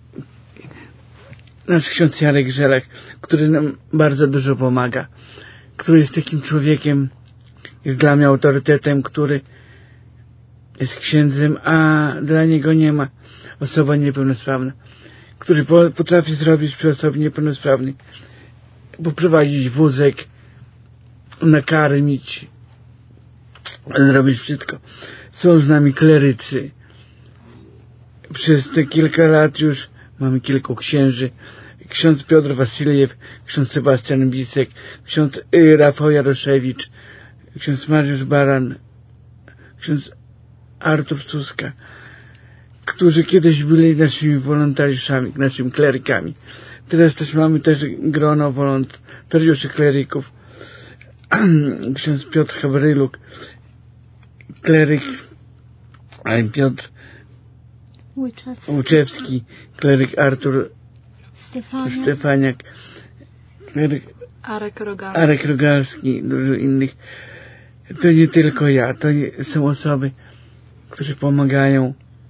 nasz ksiądz Jarek Żelak, który nam bardzo dużo pomaga, który jest takim człowiekiem, jest dla mnie autorytetem, który jest księdzem, a dla niego nie ma osoba niepełnosprawna, który potrafi zrobić przy osobie niepełnosprawnej, poprowadzić wózek, nakarmić, zrobić wszystko. Są z nami klerycy. Przez te kilka lat już mamy kilku księży. Ksiądz Piotr Wasiliew, ksiądz Sebastian Bisek, ksiądz Rafał Jaroszewicz, ksiądz Mariusz Baran, ksiądz Artur Suska, którzy kiedyś byli naszymi wolontariuszami, naszymi klerykami. Teraz też mamy też grono wolontariuszy kleryków. Ksiądz Piotr Hawryluk, kleryk, Piotr Łyczewski, Łuczewski, kleryk Artur Stefaniak, Stefaniak, kleryk Arek Rogalski. Arek Rogalski, dużo innych. To nie tylko ja, to nie, są osoby, które pomagają.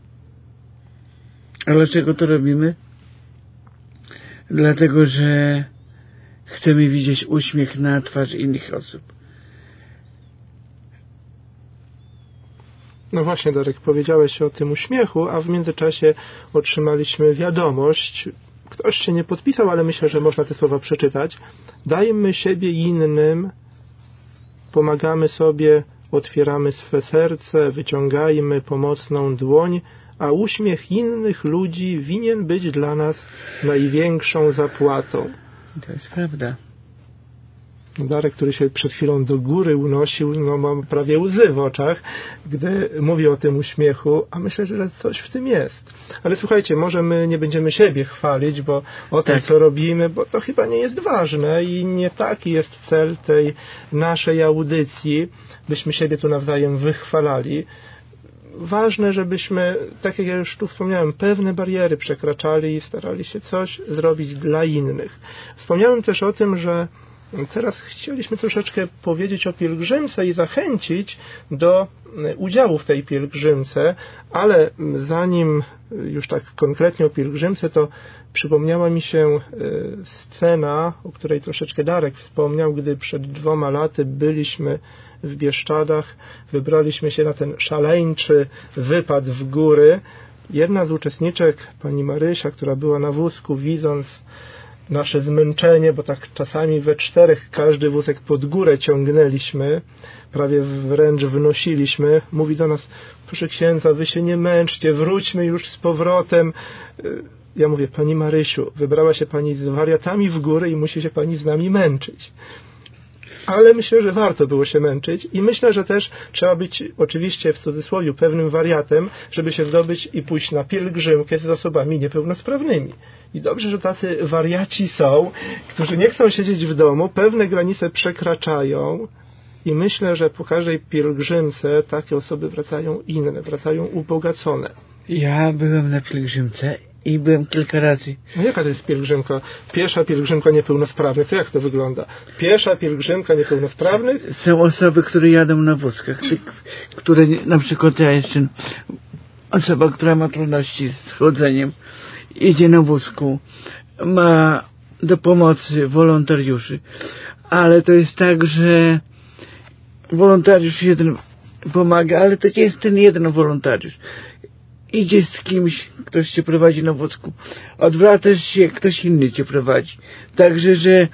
A dlaczego to robimy? Dlatego, że chcemy widzieć uśmiech na twarzy innych osób. No właśnie, Darek, powiedziałeś o tym uśmiechu, a w międzyczasie otrzymaliśmy wiadomość, ktoś się nie podpisał, ale myślę, że można te słowa przeczytać. Dajmy siebie innym, pomagamy sobie, otwieramy swe serce, wyciągajmy pomocną dłoń, a uśmiech innych ludzi winien być dla nas największą zapłatą. To jest prawda. Darek, który się przed chwilą do góry unosił, no mam prawie łzy w oczach, gdy mówi o tym uśmiechu, a myślę, że coś w tym jest. Ale słuchajcie, może my nie będziemy siebie chwalić, bo o tym, tak. co robimy, bo to chyba nie jest ważne i nie taki jest cel tej naszej audycji, byśmy siebie tu nawzajem wychwalali. Ważne, żebyśmy, tak jak ja już tu wspomniałem, pewne bariery przekraczali i starali się coś zrobić dla innych. Wspomniałem też o tym, że teraz chcieliśmy troszeczkę powiedzieć o pielgrzymce i zachęcić do udziału w tej pielgrzymce, ale zanim już tak konkretnie o pielgrzymce, to przypomniała mi się scena, o której troszeczkę Darek wspomniał, gdy przed dwoma laty byliśmy w Bieszczadach, wybraliśmy się na ten szaleńczy wypad w góry. Jedna z uczestniczek, pani Marysia, która była na wózku, widząc nasze zmęczenie, bo tak czasami we czterech każdy wózek pod górę ciągnęliśmy, prawie wręcz wnosiliśmy, mówi do nas: proszę księdza, wy się nie męczcie, wróćmy już z powrotem. Ja mówię: pani Marysiu, wybrała się pani z wariatami w góry i musi się pani z nami męczyć. Ale myślę, że warto było się męczyć i myślę, że też trzeba być oczywiście w cudzysłowie pewnym wariatem, żeby się zdobyć i pójść na pielgrzymkę z osobami niepełnosprawnymi. I dobrze, że tacy wariaci są, którzy nie chcą siedzieć w domu, pewne granice przekraczają i myślę, że po każdej pielgrzymce takie osoby wracają inne, wracają ubogacone. Ja byłem na pielgrzymce i byłem kilka razy. No jaka to jest pielgrzymka? Piesza pielgrzymka niepełnosprawnych. To jak to wygląda? Piesza pielgrzymka niepełnosprawnych? Są osoby, które jadą na wózkach, które na przykład ja jeszcze, osoba, która ma trudności z chodzeniem, idzie na wózku, ma do pomocy wolontariuszy, ale to jest tak, że wolontariusz jeden pomaga, ale to nie jest ten jeden wolontariusz. Idzie z kimś, ktoś cię prowadzi na wózku, odwracasz się, ktoś inny cię prowadzi. Także, że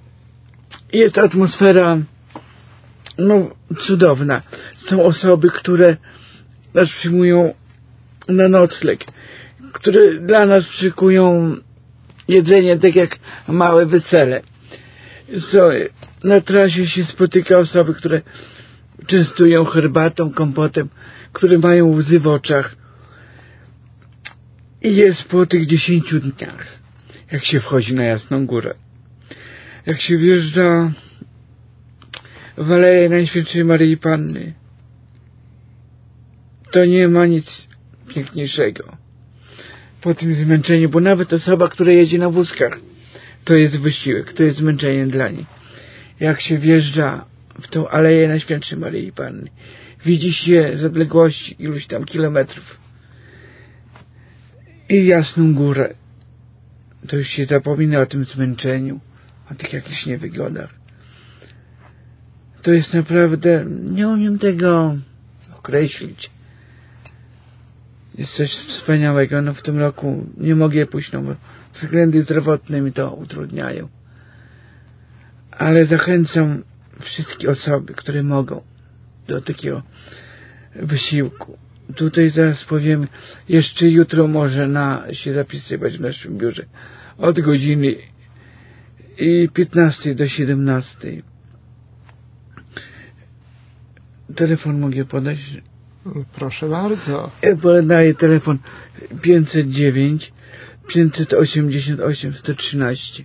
jest atmosfera no cudowna. Są osoby, które nas przyjmują na nocleg, które dla nas szykują jedzenie tak jak małe wesele. Co, na trasie się spotyka osoby, które częstują herbatą, kompotem, które mają łzy w oczach. I jest po tych dziesięciu dniach, jak się wchodzi na Jasną Górę. Jak się wjeżdża w Aleję Najświętszej Maryi Panny, to nie ma nic piękniejszego po tym zmęczeniu, bo nawet osoba, która jedzie na wózkach, to jest wysiłek, to jest zmęczenie dla niej. Jak się wjeżdża w tą Aleję Najświętszej Maryi Panny, widzi się z odległości iluś tam kilometrów i Jasną Górę, to już się zapomina o tym zmęczeniu, o tych jakichś niewygodach. To jest naprawdę, nie umiem tego określić. Jest coś wspaniałego. No w tym roku nie mogę pójść, no bo względy zdrowotne mi to utrudniają. Ale zachęcam wszystkie osoby, które mogą, do takiego wysiłku. Tutaj zaraz powiem, jeszcze jutro można się zapisywać w naszym biurze od godziny piętnastej do siedemnastej. Telefon mogę podać? Proszę bardzo. Ja podaję telefon pięćset dziewięć pięćset osiemdziesiąt osiem sto trzynaście.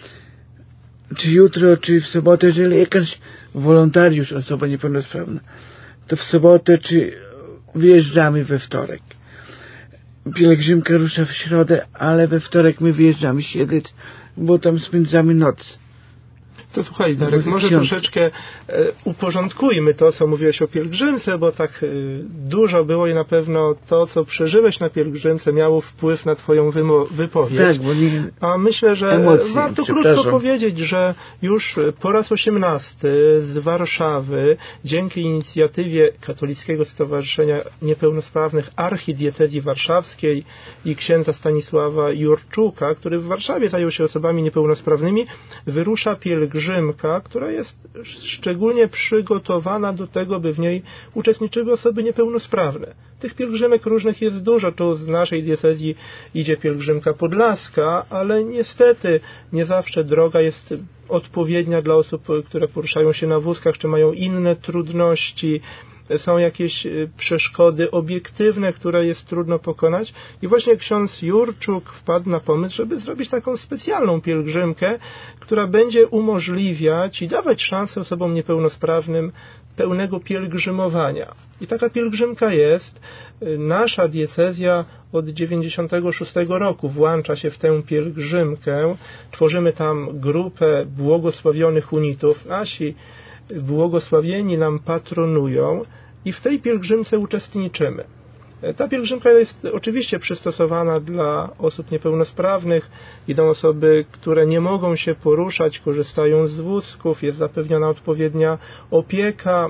Czy jutro, czy w sobotę, jeżeli jakaś wolontariusz, osoba niepełnosprawna, to w sobotę, czy wyjeżdżamy we wtorek. Pielgrzymka rusza w środę, ale we wtorek my wyjeżdżamy Siedlec, bo tam spędzamy noc. To słuchaj, Darek, może ksiądz. troszeczkę e, uporządkujmy to, co mówiłeś o pielgrzymce, bo tak e, dużo było i na pewno to, co przeżyłeś na pielgrzymce, miało wpływ na twoją wymo- wypowiedź. Tak, bo nie... A myślę, że Emocje, warto krótko powiedzieć, że już po raz osiemnasty z Warszawy, dzięki inicjatywie Katolickiego Stowarzyszenia Niepełnosprawnych Archidiecezji Warszawskiej i księdza Stanisława Jurczuka, który w Warszawie zajął się osobami niepełnosprawnymi, wyrusza pielgrzymka, która jest szczególnie przygotowana do tego, by w niej uczestniczyły osoby niepełnosprawne. Tych pielgrzymek różnych jest dużo. Tu z naszej diecezji idzie pielgrzymka podlaska, ale niestety nie zawsze droga jest odpowiednia dla osób, które poruszają się na wózkach, czy mają inne trudności. Są jakieś przeszkody obiektywne, które jest trudno pokonać. I właśnie ksiądz Jurczuk wpadł na pomysł, żeby zrobić taką specjalną pielgrzymkę, która będzie umożliwiać i dawać szansę osobom niepełnosprawnym pełnego pielgrzymowania. I taka pielgrzymka jest. Nasza diecezja od dziewięćdziesiątego szóstego roku włącza się w tę pielgrzymkę. Tworzymy tam grupę błogosławionych unitów. Nasi błogosławieni nam patronują i w tej pielgrzymce uczestniczymy. Ta pielgrzymka jest oczywiście przystosowana dla osób niepełnosprawnych. Idą osoby, które nie mogą się poruszać, korzystają z wózków, jest zapewniona odpowiednia opieka,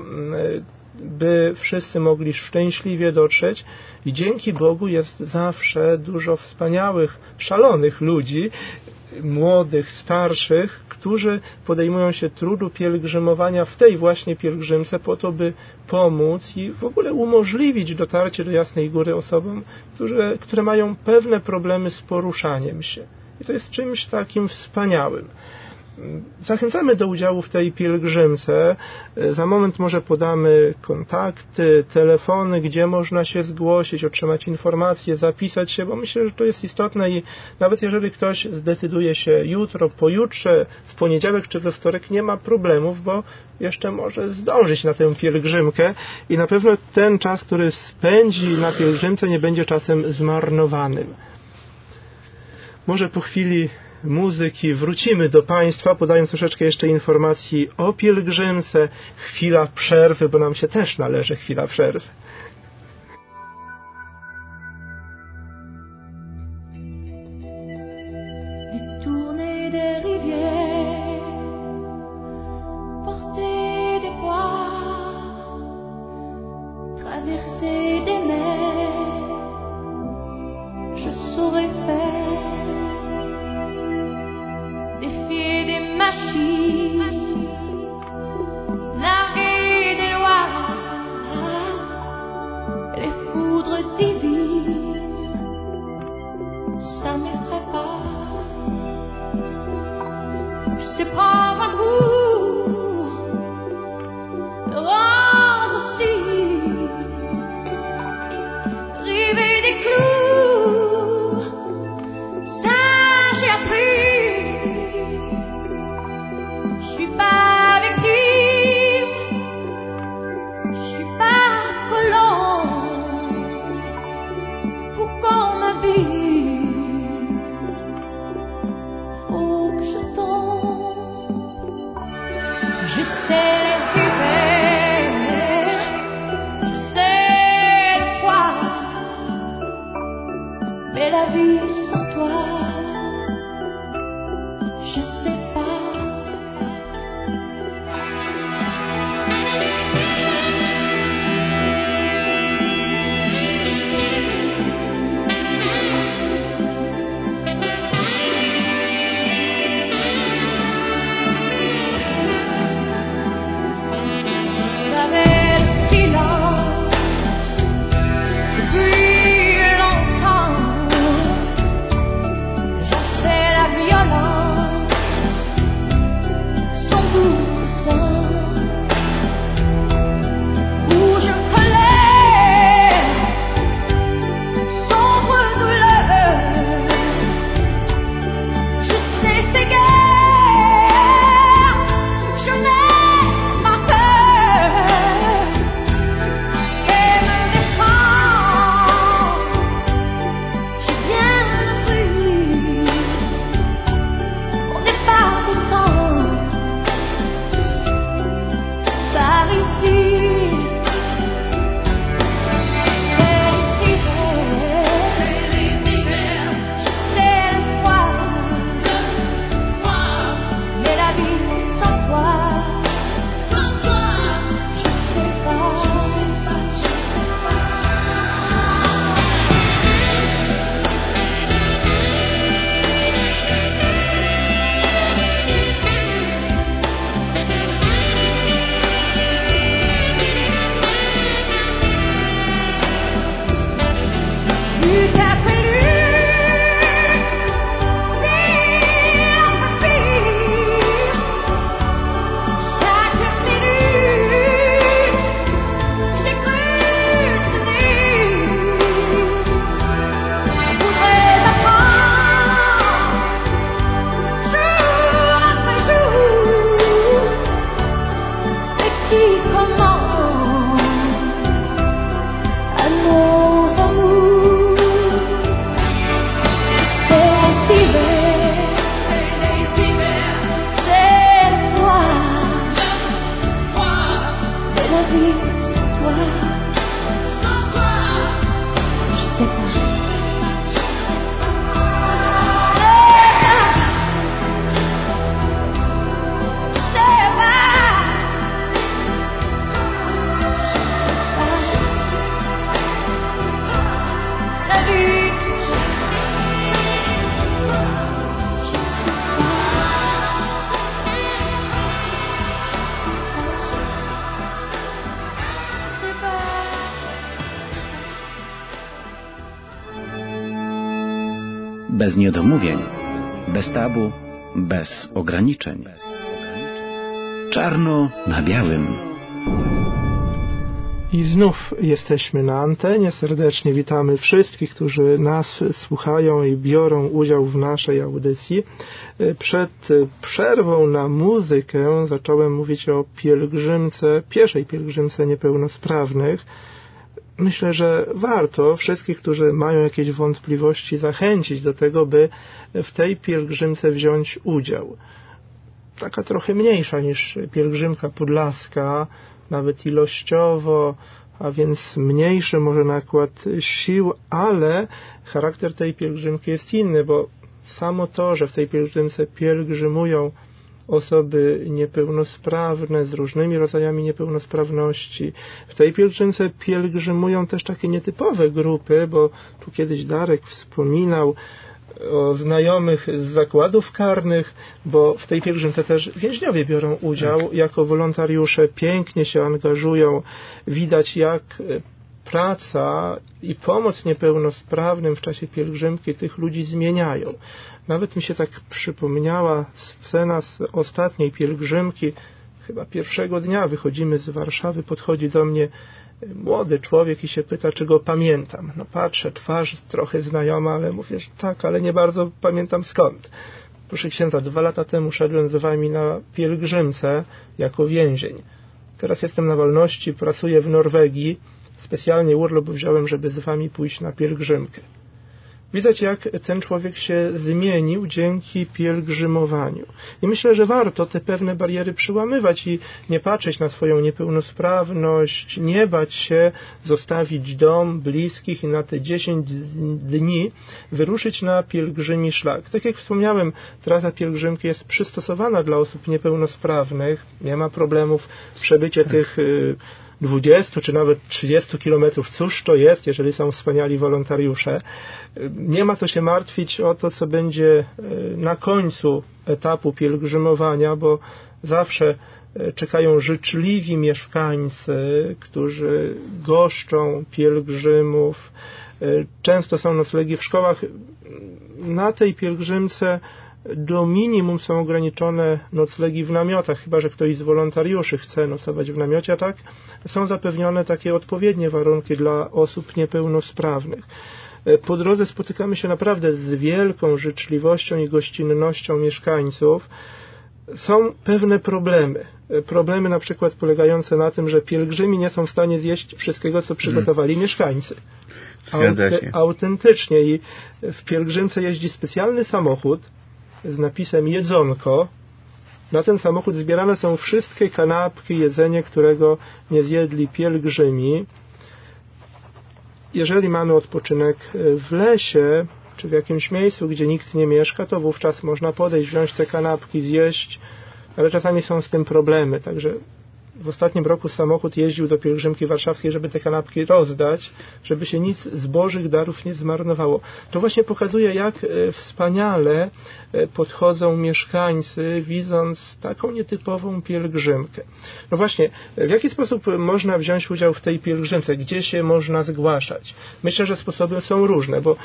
by wszyscy mogli szczęśliwie dotrzeć i dzięki Bogu jest zawsze dużo wspaniałych, szalonych ludzi, młodych, starszych, którzy podejmują się trudu pielgrzymowania w tej właśnie pielgrzymce po to, by pomóc i w ogóle umożliwić dotarcie do Jasnej Góry osobom, które, które mają pewne problemy z poruszaniem się. I to jest czymś takim wspaniałym. Zachęcamy do udziału w tej pielgrzymce. Za moment może podamy kontakty, telefony, gdzie można się zgłosić, otrzymać informacje, zapisać się, bo myślę, że to jest istotne i nawet jeżeli ktoś zdecyduje się jutro, pojutrze, w poniedziałek czy we wtorek, nie ma problemów, bo jeszcze może zdążyć na tę pielgrzymkę i na pewno ten czas, który spędzi na pielgrzymce, nie będzie czasem zmarnowanym. Może po chwili muzyki wrócimy do Państwa, podając troszeczkę jeszcze informacji o pielgrzymce. Chwila przerwy, bo nam się też należy chwila przerwy. Détourner des rivières, porter des poids, traverser des mers, je saurais faire. Défier des machines, narguer des lois, sais les hivers, je sais le froid, mais la vie sans toi, je sais pas. Bez niedomówień, bez tabu, bez ograniczeń. Czarno na białym. I znów jesteśmy na antenie. Serdecznie witamy wszystkich, którzy nas słuchają i biorą udział w naszej audycji. Przed przerwą na muzykę zacząłem mówić o pielgrzymce, pieszej pielgrzymce niepełnosprawnych. Myślę, że warto wszystkich, którzy mają jakieś wątpliwości, zachęcić do tego, by w tej pielgrzymce wziąć udział. Taka trochę mniejsza niż pielgrzymka podlaska, nawet ilościowo, a więc mniejszy może nakład sił, ale charakter tej pielgrzymki jest inny, bo samo to, że w tej pielgrzymce pielgrzymują osoby niepełnosprawne z różnymi rodzajami niepełnosprawności. W tej pielgrzymce pielgrzymują też takie nietypowe grupy, bo tu kiedyś Darek wspominał o znajomych z zakładów karnych, bo w tej pielgrzymce też więźniowie biorą udział tak. jako wolontariusze, pięknie się angażują. Widać, jak praca i pomoc niepełnosprawnym w czasie pielgrzymki tych ludzi zmieniają. Nawet mi się tak przypomniała scena z ostatniej pielgrzymki. Chyba pierwszego dnia wychodzimy z Warszawy, podchodzi do mnie młody człowiek i się pyta, czy go pamiętam. No patrzę, twarz trochę znajoma, ale mówię, że tak, ale nie bardzo pamiętam skąd. Proszę księdza, dwa lata temu szedłem z wami na pielgrzymce jako więzień. Teraz jestem na wolności, pracuję w Norwegii. Specjalnie urlop wziąłem, żeby z wami pójść na pielgrzymkę. widać, jak ten człowiek się zmienił dzięki pielgrzymowaniu. I myślę, że warto te pewne bariery przyłamywać i nie patrzeć na swoją niepełnosprawność, nie bać się zostawić dom, bliskich i na te dziesięć dni wyruszyć na pielgrzymi szlak. Tak jak wspomniałem, trasa pielgrzymki jest przystosowana dla osób niepełnosprawnych. Nie ma problemów przebycie tych dwudziestu czy nawet trzydziestu kilometrów. Cóż to jest, jeżeli są wspaniali wolontariusze? Nie ma co się martwić o to, co będzie na końcu etapu pielgrzymowania, bo zawsze czekają życzliwi mieszkańcy, którzy goszczą pielgrzymów. Często są noclegi w szkołach. Na tej pielgrzymce do minimum są ograniczone noclegi w namiotach, chyba że ktoś z wolontariuszy chce nocować w namiocie, a tak są zapewnione takie odpowiednie warunki dla osób niepełnosprawnych. Po drodze spotykamy się naprawdę z wielką życzliwością i gościnnością mieszkańców. Są pewne problemy. Problemy na przykład polegające na tym, że pielgrzymi nie są w stanie zjeść wszystkiego, co przygotowali hmm. mieszkańcy. Auty, autentycznie. I w pielgrzymce jeździ specjalny samochód z napisem jedzonko. Na ten samochód zbierane są wszystkie kanapki, jedzenie, którego nie zjedli pielgrzymi. Jeżeli mamy odpoczynek w lesie, czy w jakimś miejscu, gdzie nikt nie mieszka, to wówczas można podejść, wziąć te kanapki, zjeść, ale czasami są z tym problemy, także w ostatnim roku samochód jeździł do pielgrzymki warszawskiej, żeby te kanapki rozdać, żeby się nic z Bożych darów nie zmarnowało. To właśnie pokazuje, jak wspaniale podchodzą mieszkańcy, widząc taką nietypową pielgrzymkę. No właśnie, w jaki sposób można wziąć udział w tej pielgrzymce? Gdzie się można zgłaszać? Myślę, że sposoby są różne, bo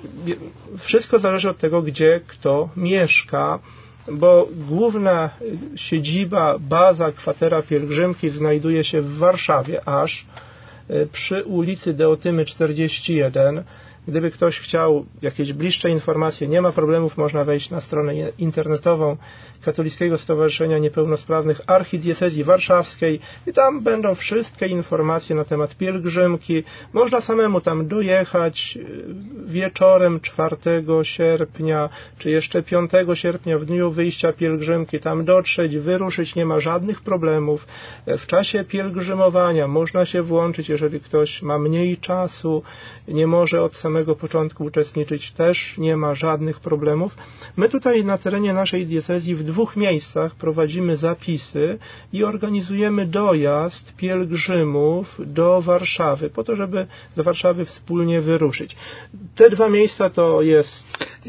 wszystko zależy od tego, gdzie kto mieszka, bo główna siedziba, baza, kwatera pielgrzymki znajduje się w Warszawie, aż przy ulicy Deotymy czterdzieści jeden. Gdyby ktoś chciał jakieś bliższe informacje, nie ma problemów, można wejść na stronę internetową Katolickiego Stowarzyszenia Niepełnosprawnych Archidiecezji Warszawskiej i tam będą wszystkie informacje na temat pielgrzymki. Można samemu tam dojechać wieczorem czwartego sierpnia, czy jeszcze piątego sierpnia w dniu wyjścia pielgrzymki, tam dotrzeć, wyruszyć, nie ma żadnych problemów. W czasie pielgrzymowania można się włączyć, jeżeli ktoś ma mniej czasu, nie może od samego początku uczestniczyć, też nie ma żadnych problemów. My tutaj na terenie naszej diecezji w dwóch miejscach prowadzimy zapisy i organizujemy dojazd pielgrzymów do Warszawy, po to, żeby do Warszawy wspólnie wyruszyć. Te dwa miejsca to jest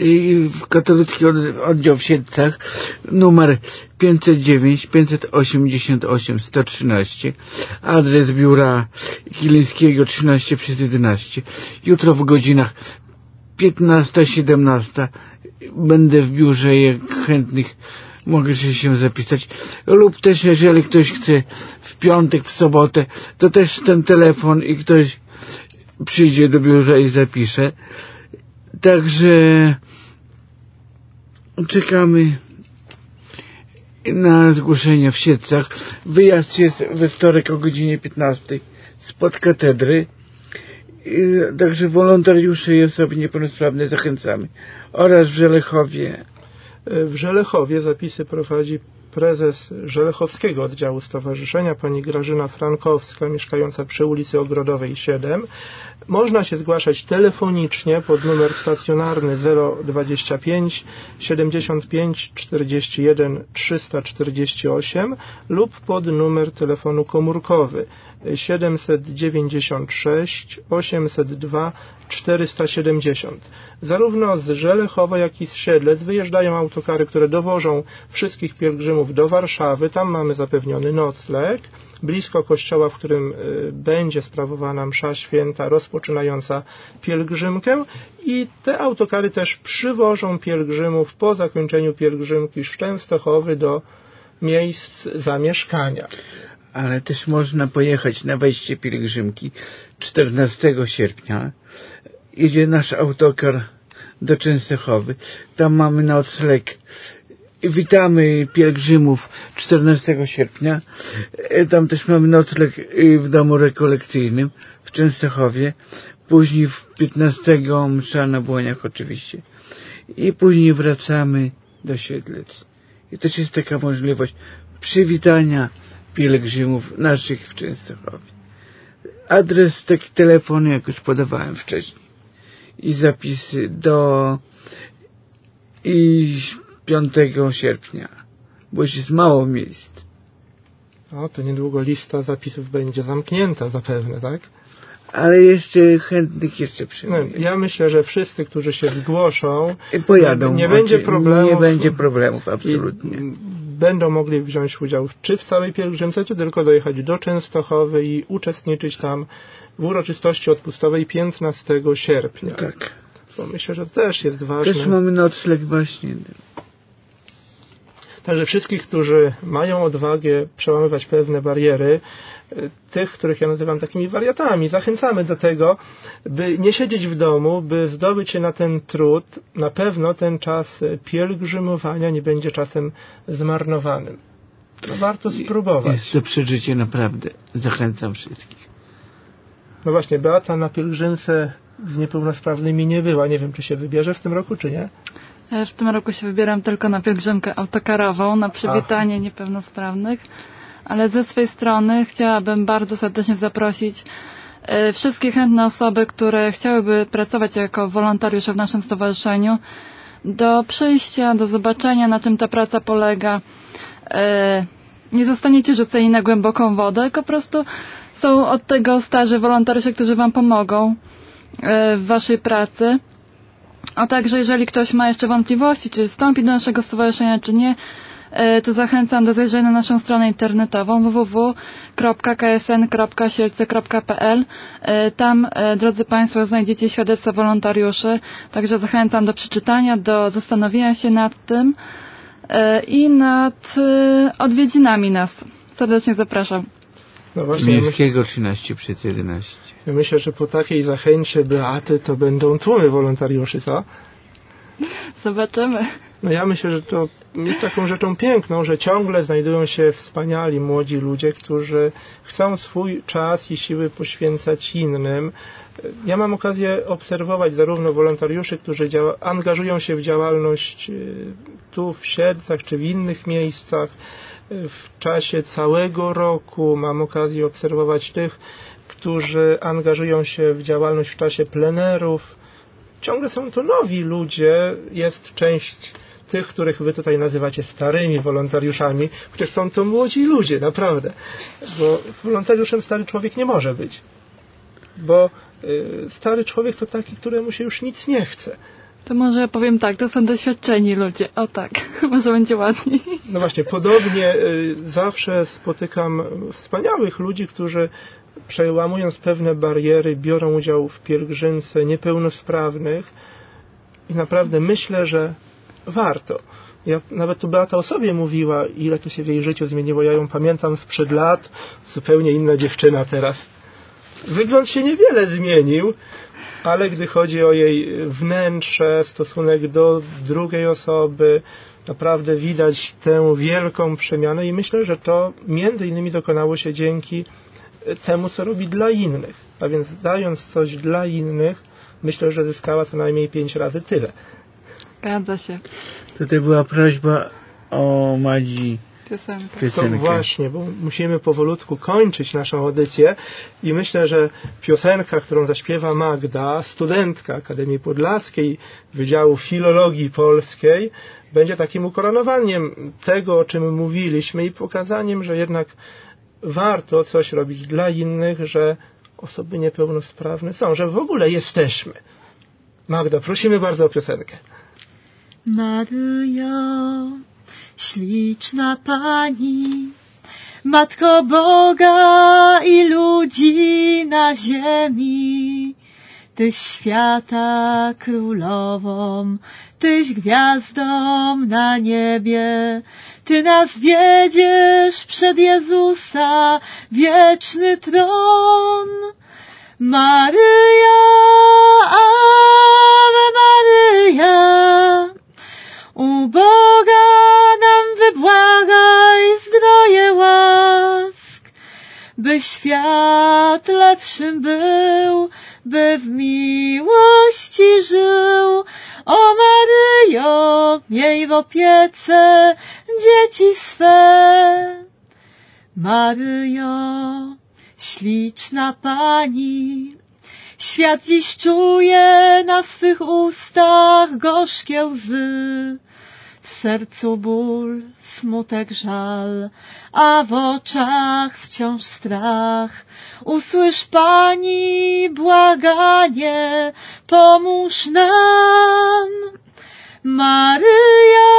I katolicki oddział w Siedlcach, numer pięćset dziewięć pięćset osiemdziesiąt osiem sto trzynaście, adres biura Kilińskiego trzynaście przez jedenaście. Jutro w godzinach piętnasta siedemnasta będę w biurze, jak chętnych mogę się zapisać, lub też jeżeli ktoś chce w piątek, w sobotę, to też ten telefon i ktoś przyjdzie do biura i zapisze. Także czekamy na zgłoszenia w Siedlcach. Wyjazd jest we wtorek o godzinie piętnastej spod katedry. Także wolontariusze i osoby niepełnosprawne zachęcamy. Oraz w Żelechowie. W Żelechowie zapisy prowadzi prezes Żelechowskiego oddziału stowarzyszenia, pani Grażyna Frankowska, mieszkająca przy ulicy Ogrodowej siedem. Można się zgłaszać telefonicznie pod numer stacjonarny zero dwadzieścia pięć siedemdziesiąt pięć czterdzieści jeden trzysta czterdzieści osiem lub pod numer telefonu komórkowy siedemset dziewięćdziesiąt sześć osiemset dwa czterysta siedemdziesiąt. Zarówno z Żelechowa, jak i z Siedlec wyjeżdżają autokary, które dowożą wszystkich pielgrzymów do Warszawy. Tam mamy zapewniony nocleg, blisko kościoła, w którym y, będzie sprawowana msza święta rozpoczynająca pielgrzymkę, i te autokary też przywożą pielgrzymów po zakończeniu pielgrzymki z Częstochowy do miejsc zamieszkania. Ale też można pojechać na wejście pielgrzymki czternastego sierpnia. Idzie nasz autokar do Częstochowy. Tam mamy nocleg. Witamy pielgrzymów czternastego sierpnia. Tam też mamy nocleg w domu rekolekcyjnym w Częstochowie. później w piętnastego msza na Błoniach oczywiście. I później wracamy do Siedlec. I też jest taka możliwość przywitania pielgrzymów naszych w Częstochowie. Adres, taki telefon, jak już podawałem wcześniej. I zapisy do i piątego sierpnia, bo już jest mało miejsc. O, to niedługo lista zapisów będzie zamknięta zapewne, tak? Ale jeszcze chętnych jeszcze przyjmuję. No, ja myślę, że wszyscy, którzy się zgłoszą, pojadą. Nie będzie problemów. Nie będzie problemów, absolutnie. Będą mogli wziąć udział czy w całej pielgrzymce, czy tylko dojechać do Częstochowy i uczestniczyć tam w uroczystości odpustowej piętnastego sierpnia. Tak. Bo myślę, że to też jest ważne. Też mamy nocleg właśnie. Także wszystkich, którzy mają odwagę przełamywać pewne bariery, tych, których ja nazywam takimi wariatami, zachęcamy do tego, by nie siedzieć w domu, by zdobyć się na ten trud. Na pewno ten czas pielgrzymowania nie będzie czasem zmarnowanym. No, warto spróbować. Jest to przeżycie naprawdę. Zachęcam wszystkich. No właśnie, Beata na pielgrzymce z niepełnosprawnymi nie była. Nie wiem, czy się wybierze w tym roku, czy nie? W tym roku się wybieram tylko na pielgrzymkę autokarową, na przywitanie Ach. niepełnosprawnych, ale ze swej strony chciałabym bardzo serdecznie zaprosić y, wszystkie chętne osoby, które chciałyby pracować jako wolontariusze w naszym stowarzyszeniu, do przyjścia, do zobaczenia, na czym ta praca polega. Y, nie zostaniecie rzuceni na głęboką wodę, tylko po prostu są od tego starzy wolontariusze, którzy wam pomogą y, w waszej pracy. A także jeżeli ktoś ma jeszcze wątpliwości, czy wstąpi do naszego stowarzyszenia, czy nie, to zachęcam do zajrzenia na naszą stronę internetową w w w kropka k s n kropka sielce kropka p l. Tam, drodzy Państwo, znajdziecie świadectwa wolontariuszy, także zachęcam do przeczytania, do zastanowienia się nad tym i nad odwiedzinami nas. Serdecznie zapraszam. No właśnie, Miejskiego trzynaście przez jedenaście. Ja myślę, że po takiej zachęcie Beaty to będą tłumy wolontariuszy, co? Zobaczymy. No ja myślę, że to jest taką rzeczą piękną, że ciągle znajdują się wspaniali młodzi ludzie, którzy chcą swój czas i siły poświęcać innym. Ja mam okazję obserwować zarówno wolontariuszy, którzy działa, angażują się w działalność tu w Siedlcach czy w innych miejscach. W czasie całego roku mam okazję obserwować tych, którzy angażują się w działalność w czasie plenerów. Ciągle są to nowi ludzie, jest część tych, których wy tutaj nazywacie starymi wolontariuszami, których są to młodzi ludzie, naprawdę. Bo wolontariuszem stary człowiek nie może być. Bo y, stary człowiek to taki, któremu się już nic nie chce. To może ja powiem tak, to są doświadczeni ludzie. O tak, może będzie ładniej. No właśnie, podobnie y, zawsze spotykam wspaniałych ludzi, którzy przełamując pewne bariery, biorą udział w pielgrzymce niepełnosprawnych i naprawdę myślę, że warto. Ja, nawet tu Beata o sobie mówiła, ile to się w jej życiu zmieniło. Ja ją pamiętam sprzed lat, zupełnie inna dziewczyna teraz. Wygląd się niewiele zmienił, ale gdy chodzi o jej wnętrze, stosunek do drugiej osoby, naprawdę widać tę wielką przemianę i myślę, że to między innymi dokonało się dzięki temu, co robi dla innych. A więc dając coś dla innych, myślę, że zyskała co najmniej pięć razy tyle. Zgadza się. Tutaj była prośba o Madzi Piosenkę. To właśnie, bo musimy powolutku kończyć naszą audycję i myślę, że piosenka, którą zaśpiewa Magda, studentka Akademii Podlaskiej Wydziału Filologii Polskiej, będzie takim ukoronowaniem tego, o czym mówiliśmy i pokazaniem, że jednak warto coś robić dla innych, że osoby niepełnosprawne są, że w ogóle jesteśmy. Magda, prosimy bardzo o piosenkę. Maryjo, śliczna Pani, Matko Boga i ludzi na ziemi, Tyś świata królową, Tyś gwiazdą na niebie, Ty nas wiedziesz przed Jezusa wieczny tron. Maryja, Ave Maryja, u Boga nam wybłagaj zdroje łask, by świat lepszym był, by w miłości żył. O Maryjo, miej w opiece dzieci swe. Maryjo, śliczna Pani, świat dziś czuje na swych ustach gorzkie łzy. W sercu ból, smutek, żal, a w oczach wciąż strach. Usłysz Pani błaganie, pomóż nam. Maryja,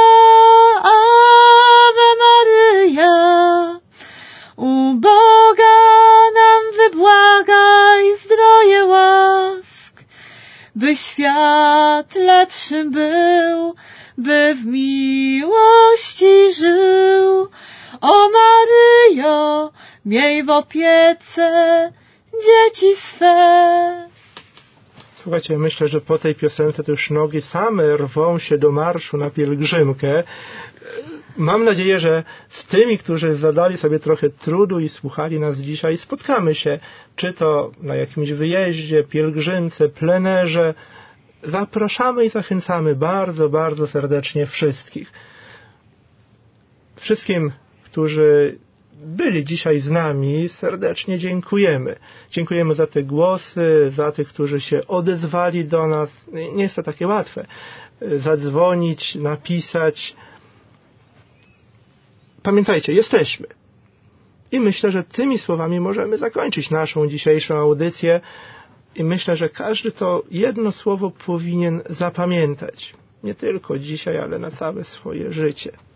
Ave Maryja, u Boga nam wybłagaj zdroje łask, by świat lepszym był, by w miłości żył. O Maryjo, miej w opiece dzieci swe. Słuchajcie, myślę, że po tej piosence to już nogi same rwą się do marszu na pielgrzymkę. Mam nadzieję, że z tymi, którzy zadali sobie trochę trudu i słuchali nas dzisiaj, spotkamy się, czy to na jakimś wyjeździe, pielgrzymce, plenerze. Zapraszamy i zachęcamy bardzo, bardzo serdecznie wszystkich. Wszystkim, którzy byli dzisiaj z nami, serdecznie dziękujemy. Dziękujemy za te głosy, za tych, którzy się odezwali do nas. Nie jest to takie łatwe. Zadzwonić, napisać. Pamiętajcie, jesteśmy. I myślę, że tymi słowami możemy zakończyć naszą dzisiejszą audycję. I myślę, że każdy to jedno słowo powinien zapamiętać. Nie tylko dzisiaj, ale na całe swoje życie.